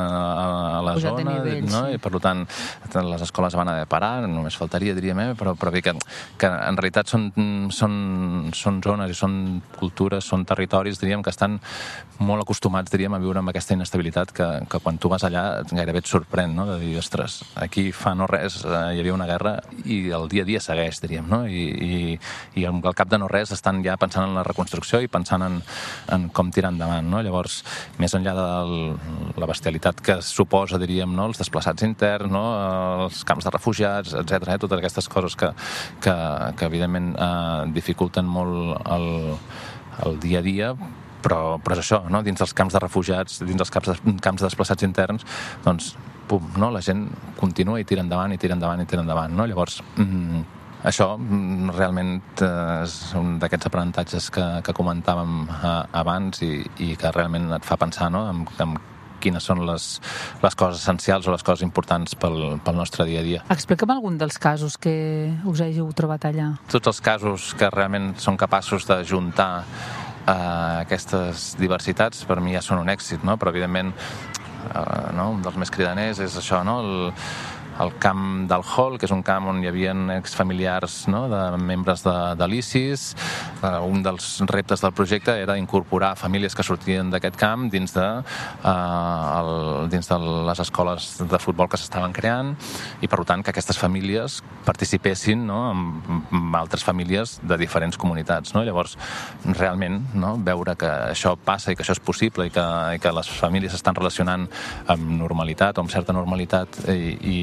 a, a la Pujat zona, nivell, no? Sí. I per tant les escoles van haver de parar, només faltaria, diríem, eh? però, però bé que, que en realitat són, són, són zones i són cultures, són territoris, diríem, que estan molt acostumats, diríem, a viure amb aquesta inestabilitat que, que quan tu vas allà gairebé et sorprèn, no? De dir, ostres, aquí fa no res, eh, hi havia una guerra i el dia a dia segueix, diríem, no? I, i, i al cap de no res estan ja pensant en la reconstrucció i pensant en, en com tirar endavant, no? Llavors, més enllà de la bestialitat que suposa, diríem, no? Els desplaçats interns, no? Els camps de refugiats, etcètera, eh? Totes aquestes coses que, que, que evidentment eh, dificulten molt el, el dia a dia, però, però és això, no? Dins dels camps de refugiats, dins dels camps de, camps de desplaçats interns, doncs, pum, no? La gent continua i tira endavant i tira endavant i tira endavant, no? Llavors, mm, això realment és un d'aquests aprenentatges que, que comentàvem abans i, i que realment et fa pensar, no? en, en quines són les, les coses essencials o les coses importants pel, pel nostre dia a dia. Explica'm algun dels casos que us hàgiu trobat allà. Tots els casos que realment són capaços de juntar eh, aquestes diversitats per mi ja són un èxit, no? Però evidentment eh, no? Un dels més cridaners és això, no? El, el camp del Hall, que és un camp on hi havia exfamiliars, no? De membres de, de l'ISIS. Uh, un dels reptes del projecte era incorporar famílies que sortien d'aquest camp dins de, uh, el, dins de les escoles de futbol que s'estaven creant i, per tant, que aquestes famílies participessin, no? amb, amb altres famílies de diferents comunitats. No? Llavors, realment, no? Veure que això passa i que això és possible i que, i que les famílies s'estan relacionant amb normalitat o amb certa normalitat i, i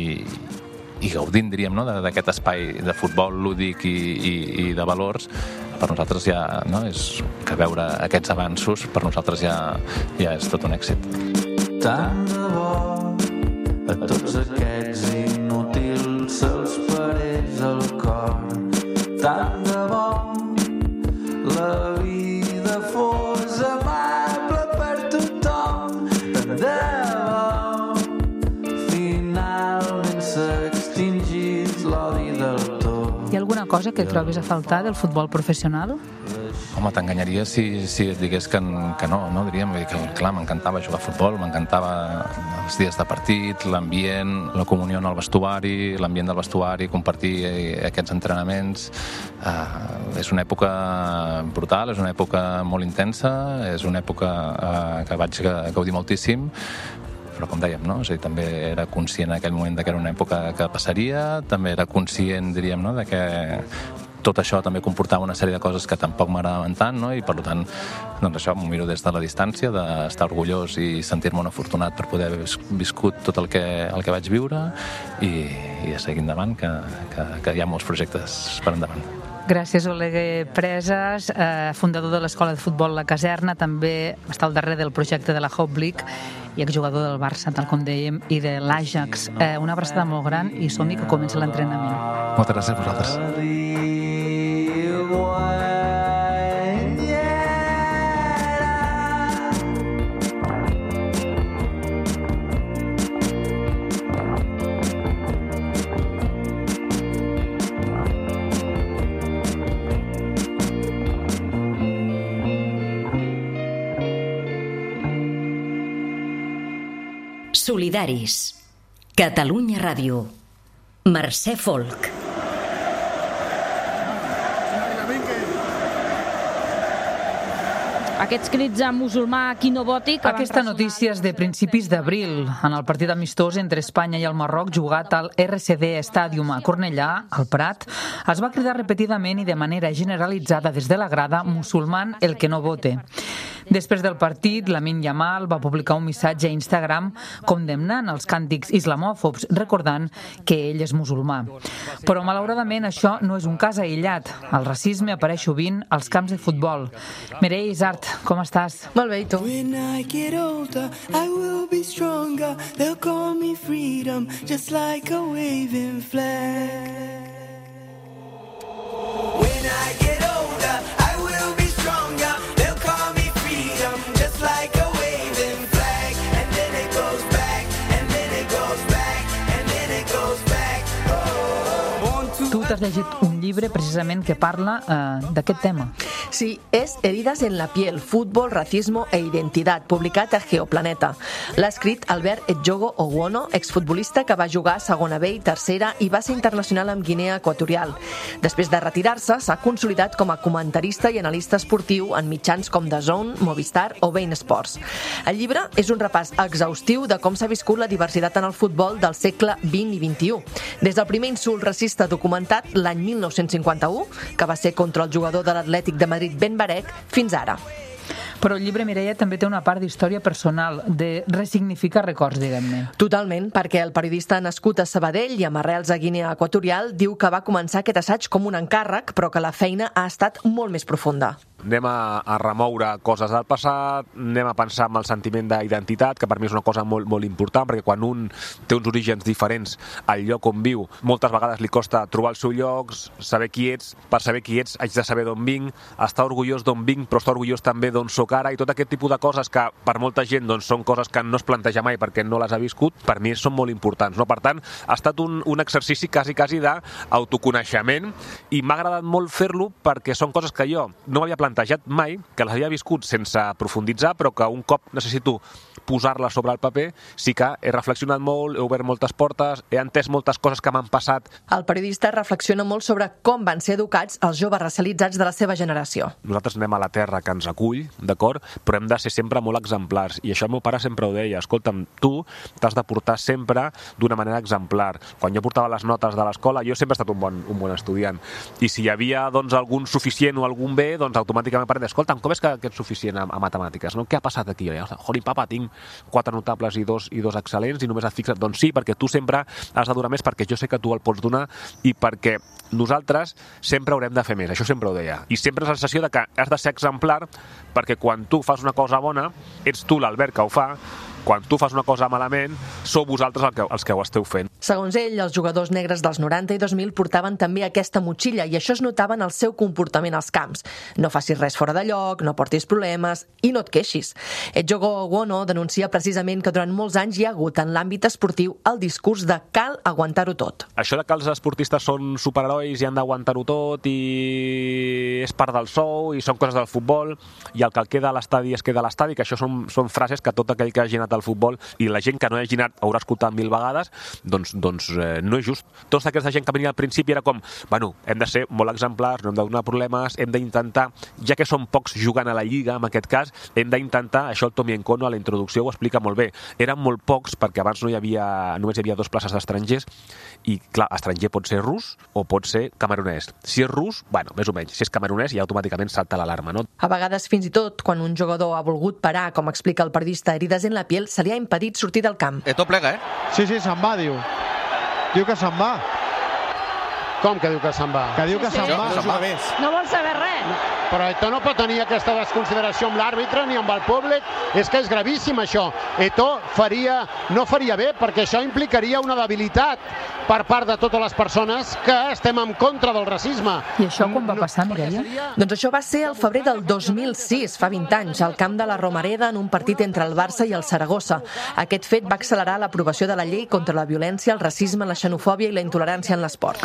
i gaudint, diríem, no? d'aquest espai de futbol lúdic i, i, i de valors, per nosaltres ja, no? És que veure aquests avanços per nosaltres ja, ja és tot un èxit. Tant de bo a tots aquests inútils se'ls parés el cor. Tant de bo la vida fos amable per tothom. Tant de Hi ha alguna cosa que trobis a faltar del futbol professional? Home, t'enganyaria si, si et digués que, que no, no? Diríem que, clar, m'encantava jugar a futbol, m'encantava els dies de partit, l'ambient, la comunió en el vestuari, l'ambient del vestuari, compartir aquests entrenaments. Uh, és una època brutal, és una època molt intensa, és una època uh, que vaig gaudir moltíssim, però com dèiem, no? És a dir, també era conscient en aquell moment que era una època que passaria, també era conscient, diríem, no? De que tot això també comportava una sèrie de coses que tampoc m'agradaven tant, no? I per tant, doncs això m'ho miro des de la distància, d'estar orgullós i sentir-me un afortunat per poder haver viscut tot el que, el que vaig viure i, i a seguir endavant, que, que, que hi ha molts projectes per endavant. Gràcies, Oleguer Presas, eh, fundador de l'Escola de Futbol La Caserna, també està al darrere del projecte de la Hope League i exjugador del Barça, tal com dèiem, i de l'Ajax. Eh, una abraçada molt gran i som-hi que comença l'entrenament. Moltes gràcies a vosaltres. Solidaris. Catalunya Ràdio. Mercè Folk. aquests crits a musulmà, qui no voti... Que Aquesta notícia és de principis d'abril. En el partit amistós entre Espanya i el Marroc jugat al R C D Stadium a Cornellà, al Prat, es va cridar repetidament i de manera generalitzada des de la grada musulman el que no vote. Després del partit, Lamine Yamal va publicar un missatge a Instagram condemnant els càntics islamòfobs, recordant que ell és musulmà. Però, malauradament, això no és un cas aïllat. El racisme apareix sovint als camps de futbol. Mireia Isart, com estàs? Molt bé, i tu? When I get older, I will be stronger. They'll call me freedom, just like a waving flag. When I get older, I will be stronger. They'll call me freedom, just like a waving flag. And then it goes back, and then it goes back, and then it goes back. Oh. Tu t'has llegit un llibre precisament que parla eh, d'aquest tema. Sí, és Heridas en la piel, futbol, racismo e identitat, publicat a Geoplaneta. L'ha escrit Albert Edjogo Owono, exfutbolista que va jugar a segona B i tercera i va ser internacional amb Guinea Equatorial. Després de retirar-se, s'ha consolidat com a comentarista i analista esportiu en mitjans com D A Z N, Movistar o Bein Sports. El llibre és un repàs exhaustiu de com s'ha viscut la diversitat en el futbol del segle vint i vint-i-u. Des del primer insult racista documentat l'any mil nou-cents cinquanta-u, que va ser contra el jugador de l'Atlètic de Madrid Ben Barek, fins ara. Però el llibre, Mireia, també té una part d'història personal, de ressignificar records, diguem-ne. Totalment, perquè el periodista nascut a Sabadell i amb arrels a Guinea Equatorial diu que va començar aquest assaig com un encàrrec, però que la feina ha estat molt més profunda. Anem a, a remoure coses del passat, anem a pensar en el sentiment d'identitat, que per mi és una cosa molt, molt important, perquè quan un té uns orígens diferents al lloc on viu, moltes vegades li costa trobar el seu lloc, saber qui ets. Per saber qui ets haig de saber d'on vinc, estar orgullós d'on vinc, però estar orgullós també d'on soc ara, i tot aquest tipus de coses que per molta gent doncs, són coses que no es planteja mai perquè no les ha viscut, per mi són molt importants. No? Per tant, ha estat un, un exercici quasi, quasi d'autoconeixement, i m'ha agradat molt fer-lo perquè són coses que jo no m'havia plantejat mai, que les havia viscut sense profunditzar, però que un cop necessito posar-les sobre el paper, sí que he reflexionat molt, he obert moltes portes, he entès moltes coses que m'han passat. El periodista reflexiona molt sobre com van ser educats els joves racialitzats de la seva generació. Nosaltres anem a la terra que ens acull, d'acord? Però hem de ser sempre molt exemplars, i això el meu pare sempre ho deia: escolta'm, tu t'has de portar sempre d'una manera exemplar. Quan jo portava les notes de l'escola, jo sempre he estat un bon, un bon estudiant, i si hi havia doncs, algun suficient o algun B, doncs automàticament em parla, escolta'm, com és que ets suficient a, a matemàtiques? No? Què ha passat aquí? Joli, papa, tinc quatre notables i dos, i dos excel·lents, i només et fixes. Doncs sí, perquè tu sempre has de donar més, perquè jo sé que tu el pots donar, i perquè nosaltres sempre haurem de fer més. Això sempre ho deia. I sempre és la sensació de que has de ser exemplar, perquè quan tu fas una cosa bona, ets tu l'Albert que ho fa. Quan tu fas una cosa malament, sou vosaltres el que, els que ho esteu fent. Segons ell, els jugadors negres dels noranta i dos mil portaven també aquesta motxilla, i això es notava en el seu comportament als camps. No facis res fora de lloc, no portis problemes i no et queixis. Edjogo Owono denuncia precisament que durant molts anys hi ha hagut en l'àmbit esportiu el discurs de cal aguantar-ho tot. Això de que els esportistes són superherois i han d'aguantar-ho tot i és part del sou i són coses del futbol, i el que el queda a l'estadi es queda a l'estadi, que això són, són frases que tot aquell que hagi anat al futbol i la gent que no hagi anat haurà escoltat mil vegades, doncs, doncs eh, no és just. Tota aquesta gent que venia al principi era com, bueno, hem de ser molt exemplars, no hem de donar problemes, hem d'intentar, ja que són pocs jugant a la Lliga, en aquest cas, hem d'intentar, això el Tomi Encono a la introducció ho explica molt bé, eren molt pocs perquè abans no hi havia, només hi havia dos places d'estrangers, i clar, estranger pot ser rus o pot ser camerunès. Si és rus, bueno, més o menys, si és camerunès ja automàticament salta l'alarma, no? A vegades, fins i tot, quan un jugador ha volgut parar, com explica el periodista Heridas en la piel, se li ha impedit sortir del camp. Esto plega, eh? Sí, sí, se'n va, diu. Diu que se'n va. Com que diu que se'n va? Que diu que sí, se'n sí. va. No, no, no vol saber res. No, però Eto'o no pot tenir aquesta desconsideració amb l'àrbitre ni amb el públic. És que és gravíssim, això. Eto'o faria, no faria bé, perquè això implicaria una debilitat per part de totes les persones que estem en contra del racisme. I això quan va passar, Mireia? Doncs això va ser el febrer del dos mil sis, fa vint anys, al camp de la Romareda, en un partit entre el Barça i el Saragossa. Aquest fet va accelerar l'aprovació de la llei contra la violència, el racisme, la xenofòbia i la intolerància en l'esport.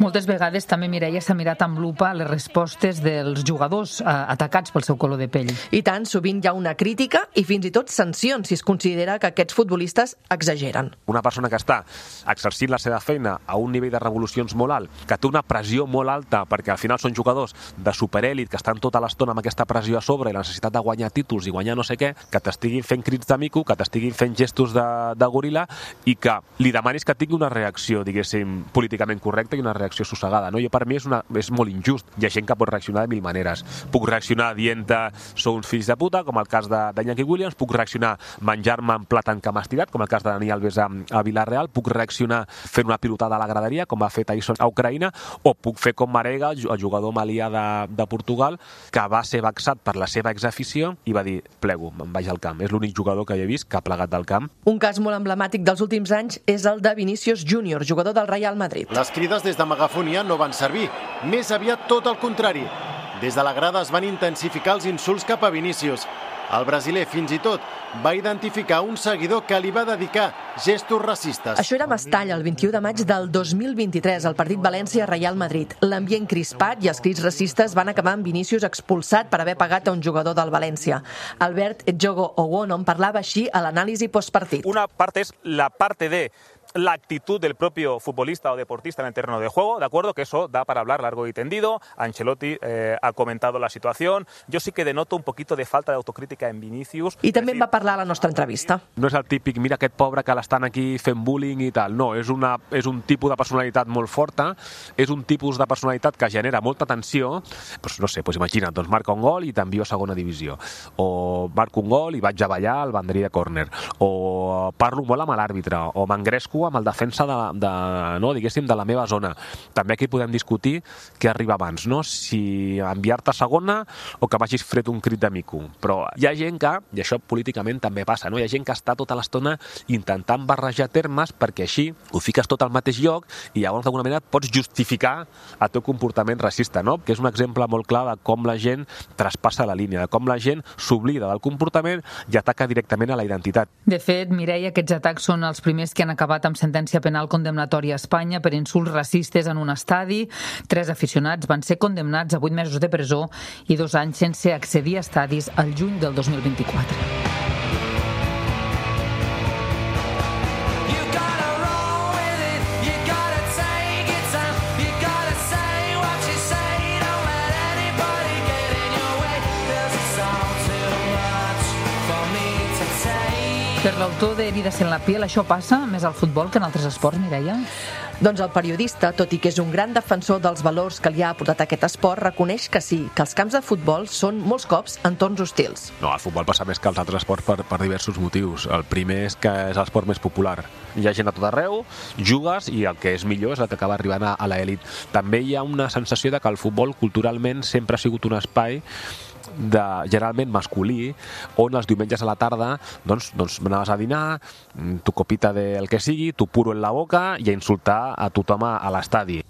Moltes vegades també, Mireia, s'ha mirat amb lupa les respostes dels jugadors eh, atacats pel seu color de pell. I tant, sovint hi ha una crítica i fins i tot sancions si es considera que aquests futbolistes exageren. Una persona que està exercint la seva feina a un nivell de revolucions molt alt, que té una pressió molt alta, perquè al final són jugadors de superèlit que estan tota l'estona amb aquesta pressió a sobre i la necessitat de guanyar títols i guanyar no sé què, que t'estiguin fent crits de mico, que t'estiguin fent gestos de, de goril·la i que li demanis que tingui una reacció, diguéssim, políticament correcta i una reacció sossegada. No? Jo, per mi és, una, és molt injust. Hi ha gent que pot reaccionar de mil maneres. Puc reaccionar dient-te sou uns fills de puta, com el cas de, de Iñaki Williams, puc reaccionar menjar-me en plàtan que m'ha estirat, com el cas de Dani Alves a, a Villarreal, puc reaccionar fent una pilotada a la graderia, com va fer Tyson a Ucraïna, o puc fer com Marega, el jugador malià de, de Portugal, que va ser vexat per la seva exafició i va dir, plego, me'n vaig al camp. És l'únic jugador que he vist que ha plegat del camp. Un cas molt emblemàtic dels últims anys és el de Vinícius Júnior, jugador del Real Madrid. Les crides des de megafonia no van servir, més aviat tot el contrari. Des de la grada es van intensificar els insults cap a Vinícius. El brasiler fins i tot va identificar un seguidor que li va dedicar gestos racistes. Això era a Mestalla, el vint-i-u de maig del dos mil vint-i-tres, al partit València-Real Madrid. L'ambient crispat i els crits racistes van acabar amb Vinícius expulsat per haver pagat a un jugador del València. Albert Edjogo Owono en parlava així a l'anàlisi postpartit. Una parte es la parte de la actitud del propio futbolista o deportista en el terreno de juego, ¿de acuerdo? Que eso da para hablar largo y tendido. Ancelotti eh, ha comentado la situación. Yo sí que denoto un poquito de falta de autocrítica en Vinícius. I també en va parlar a la nostra entrevista. No és el típic, mira aquest pobre que l'estan aquí fent bullying i tal. No, és, una, és un tipus de personalitat molt forta, és un tipus de personalitat que genera molta tensió. Pues, no sé, pues imagina't, doncs marca un gol i t'envio a segona divisió. O marco un gol i vaig a ballar al banderí de córner. O parlo molt amb l'àrbitre. O m'engresco amb el defensa de, de, no, diguéssim, de la meva zona. També aquí podem discutir què arriba abans, no? Si enviar-te a segona o que vagis fred un crit de mico. Però hi ha gent que, i això políticament també passa, no? Hi ha gent que està tota l'estona intentant barrejar termes perquè així ho fiques tot al mateix lloc i llavors d'alguna manera pots justificar el teu comportament racista, no? Que és un exemple molt clar de com la gent traspassa la línia, de com la gent s'oblida del comportament i ataca directament a la identitat. De fet, Mireia, aquests atacs són els primers que han acabat amb sentència penal condemnatòria a Espanya per insults racistes en un estadi. Tres aficionats van ser condemnats a vuit mesos de presó i dos anys sense accedir a estadis al juny del dos mil vint-i-quatre. Per l'autor d'Herides en la piel, això passa més al futbol que en altres esports, Mireia? Doncs el periodista, tot i que és un gran defensor dels valors que li ha aportat aquest esport, reconeix que sí, que els camps de futbol són molts cops entorns hostils. No, el futbol passa més que els altres esports per, per diversos motius. El primer és que és l'esport més popular. Hi ha gent a tot arreu, jugues i el que és millor és el que acaba arribant a, a l'elit. També hi ha una sensació de que el futbol culturalment sempre ha sigut un espai de, generalment masculí, on els diumenges a la tarda doncs, doncs anaves a dinar, tu copita del que sigui, tu puro en la boca i a insultar a tothom a, a l'estadi.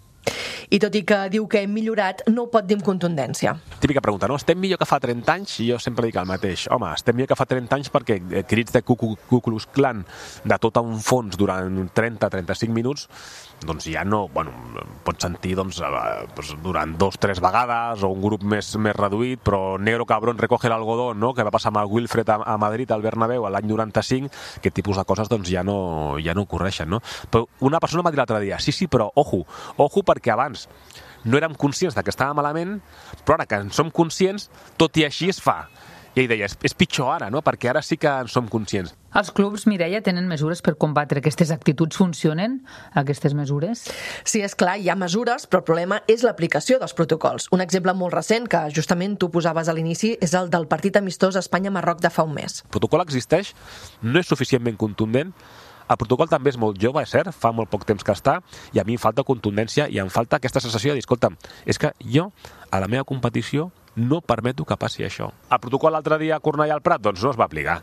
I tot i que diu que hem millorat, no ho pot dir amb contundència. Típica pregunta, no? Estem millor que fa trenta anys? I jo sempre dic el mateix. Home, estem millor que fa trenta anys perquè crits de Ku Klux Klan de tot un fons durant trenta a trenta-cinc minuts, doncs ja no, bueno, pots sentir doncs, durant dos, tres vegades o un grup més, més reduït, però negro cabrón recoge l'algodón, no? Que va passar amb el Wilfred a, a Madrid, al Bernabéu, l'any noranta-cinc, aquest tipus de coses doncs ja no, ja no ocorreixen, no? Però una persona m'ha dit l'altre dia, sí, sí, però ojo, ojo perquè abans no érem conscients de que estava malament, però ara que en som conscients, tot i així es fa. I ell deia, és, és pitjor ara, no? Perquè ara sí que en som conscients. Els clubs, Mireia, tenen mesures per combatre aquestes actituds? Funcionen, aquestes mesures? Sí, és clar, hi ha mesures, però el problema és l'aplicació dels protocols. Un exemple molt recent, que justament tu posaves a l'inici, és el del partit amistós Espanya-Marroc de fa un mes. El protocol existeix, no és suficientment contundent. El protocol també és molt jove, és cert, fa molt poc temps que està, i a mi em falta contundència i em falta aquesta sensació de dir, escolta'm, és que jo, a la meva competició, no permeto que passi això. El protocol l'altre dia a Cornellà al Prat, doncs no es va aplicar.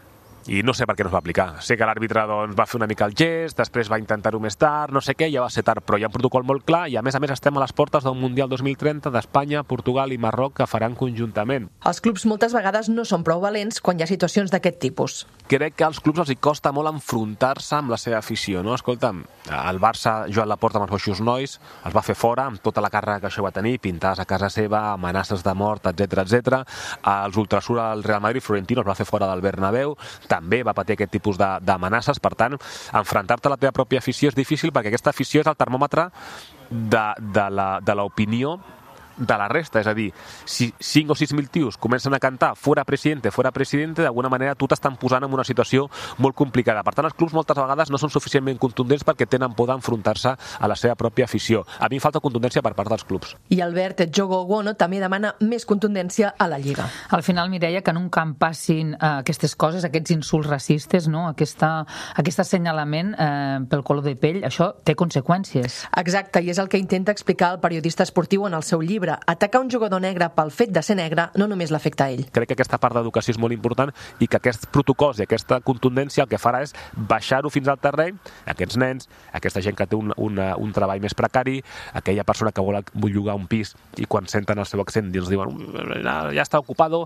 i no sé per què no es va aplicar. Sé que l'àrbitre doncs, va fer una mica el gest, després va intentar-ho més tard, no sé què, ja va ser tard, però hi ha un protocol molt clar i a més a més estem a les portes d'un Mundial dos mil trenta d'Espanya, Portugal i Marroc que faran conjuntament. Els clubs moltes vegades no són prou valents quan hi ha situacions d'aquest tipus. Crec que als clubs els hi costa molt enfrontar-se amb la seva afició, no? Escolta'm, el Barça, Joan Laporta amb els Boixos Nois, els va fer fora amb tota la càrrega que això va tenir, pintades a casa seva, amenaces de mort, etcètera, etcètera. Els Ultrasur al Real Madrid, Florentino els va fer fora del Bernabéu, també va patir aquest tipus d'amenaces, per tant, enfrontar-te a la teva pròpia afició és difícil perquè aquesta afició és el termòmetre de, de l'opinió de la resta, és a dir, si cinc o sis mil tios comencen a cantar fora presidente, fora presidente, d'alguna manera tu t'estan posant en una situació molt complicada. Per tant, els clubs moltes vegades no són suficientment contundents perquè tenen por d'enfrontar-se a la seva pròpia afició. A mi falta contundència per part dels clubs. I Albert Diogo Owono també demana més contundència a la Lliga. Al final, Mireia, que en un camp passin eh, aquestes coses, aquests insults racistes, no? Aquesta, aquest assenyalament eh, pel color de pell, això té conseqüències. Exacte, i és el que intenta explicar el periodista esportiu en el seu llibre. Atacar un jugador negre pel fet de ser negre no només l'afecta a ell. Crec que aquesta part d'educació és molt important i que aquests protocols i aquesta contundència el que farà és baixar-ho fins al terreny, aquests nens, aquesta gent que té un, una, un treball més precari, aquella persona que vol, vol llogar un pis i quan senten el seu accent i ens diuen ja està ocupado,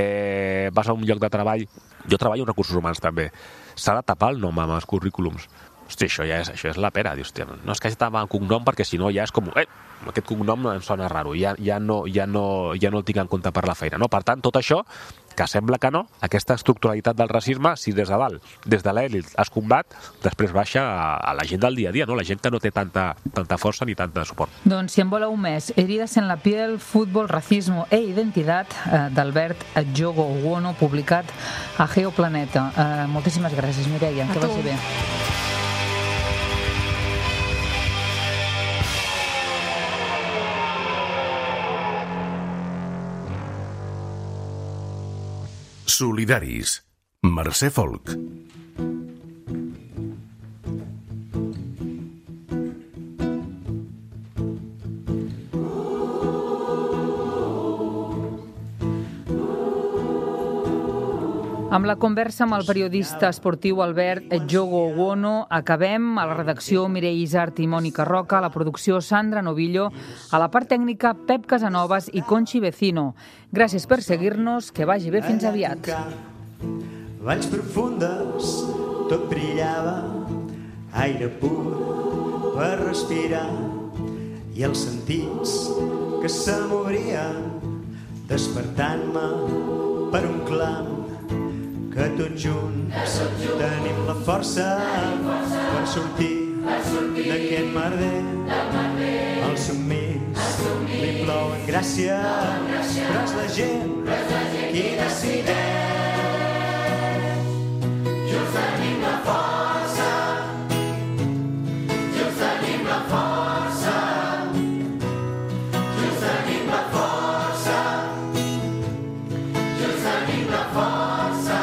eh, vas a un lloc de treball. Jo treballo en recursos humans també. S'ha de tapar el nom amb els currículums. Hosti, això ja és, això és la pera. Dius, no és que hagi tapar el cognom perquè si no ja és com... Eh, aquest cognom em sona raro, ja, ja, no, ja, no, ja no el tinc en compte per la feina. No? Per tant, tot això, que sembla que no, aquesta estructuralitat del racisme, si des de dalt, des de l'elit es combat, després baixa a, a la gent del dia a dia, no? La gent que no té tanta, tanta força ni tanta suport. Doncs si en voleu més, Heridas en la piel, fútbol, racismo e identitat, eh, d'Albert Diogo Owono, publicat a Geoplaneta. Eh, moltíssimes gràcies, Mireia, que vagi bé. Solidaris. Mercè Folk. Amb la conversa amb el periodista esportiu Albert Diogo Owono acabem. A la redacció Mireia Isart i Mònica Roca, a la producció Sandra Novillo, a la part tècnica Pep Casanovas i Conchi Vecino. Gràcies per seguir-nos, que vagi bé, fins aviat. Valls profundes, tot brillava, aire pur per respirar i els sentits que s'amorien despertant-me per un clam que tots junts tenim la força per sortir d'aquest merder. Els somnis li plouen gràcia, però és la gent qui decideix. Junts tenim la força, junts tenim la força, junts tenim la força, junts tenim la força.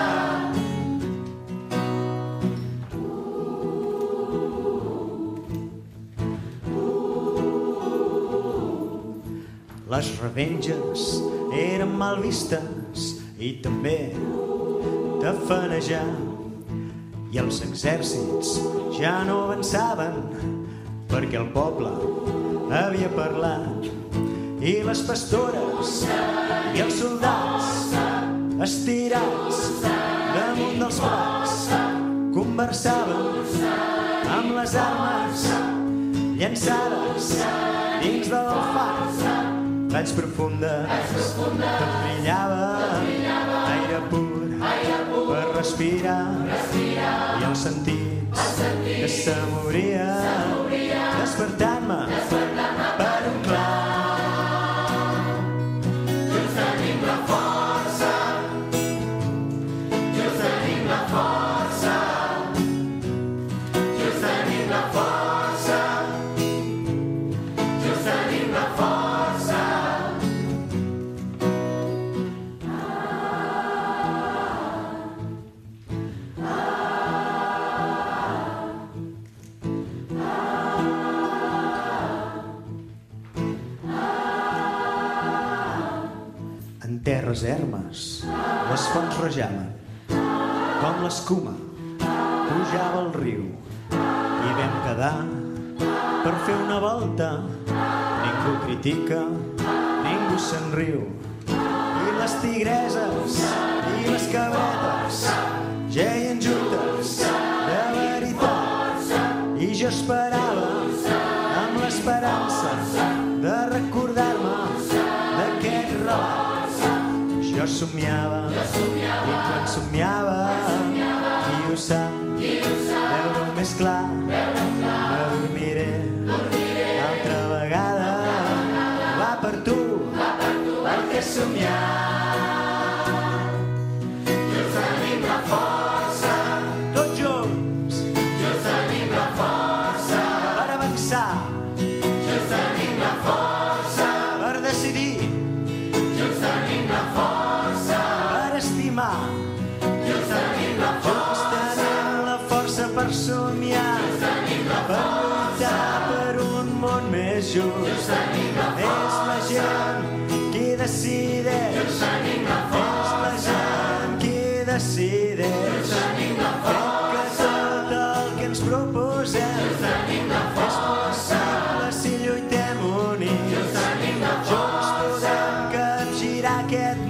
Les revenges eren mal vistes i també tafanejar, i els exèrcits ja no avançaven perquè el poble havia parlat, i les pastores i els soldats estirats damunt dels plats conversaven amb les armes llançades dins del far. Valls profundes, tot brillava, aire pur per respirar, i els sentits que s'amorien despertant-me per un clam. Junts tenim la força, junts tenim la força, junts tenim la força, junts tenim la força. Terres ermes, les fonts rajaven, com l'escuma pujava al riu i vam quedar per fer una volta. Ningú critica, ningú se'n riu, i les tigreses i les cabretes geien juntes de veritat, i jo esperava amb l'esperança de recordar-me d'aquest relat. Jo somiava, i quan somiava, qui ho sap, veure-ho més clar, no dormiré altra vegada. Va per tu, perquè somiar. Junts tenim la força, tots junts, junts tenim la força, per avançar, junts tenim la força, per decidir, junts tenim la força, per estimar, junts tenim la junts tenim la força per somiar, per lluitar per un món més just. És la gent qui decideix, és la gent qui decideix. Crec que tot el que ens proposem és possible si lluitem units. Junts podem capgirar aquest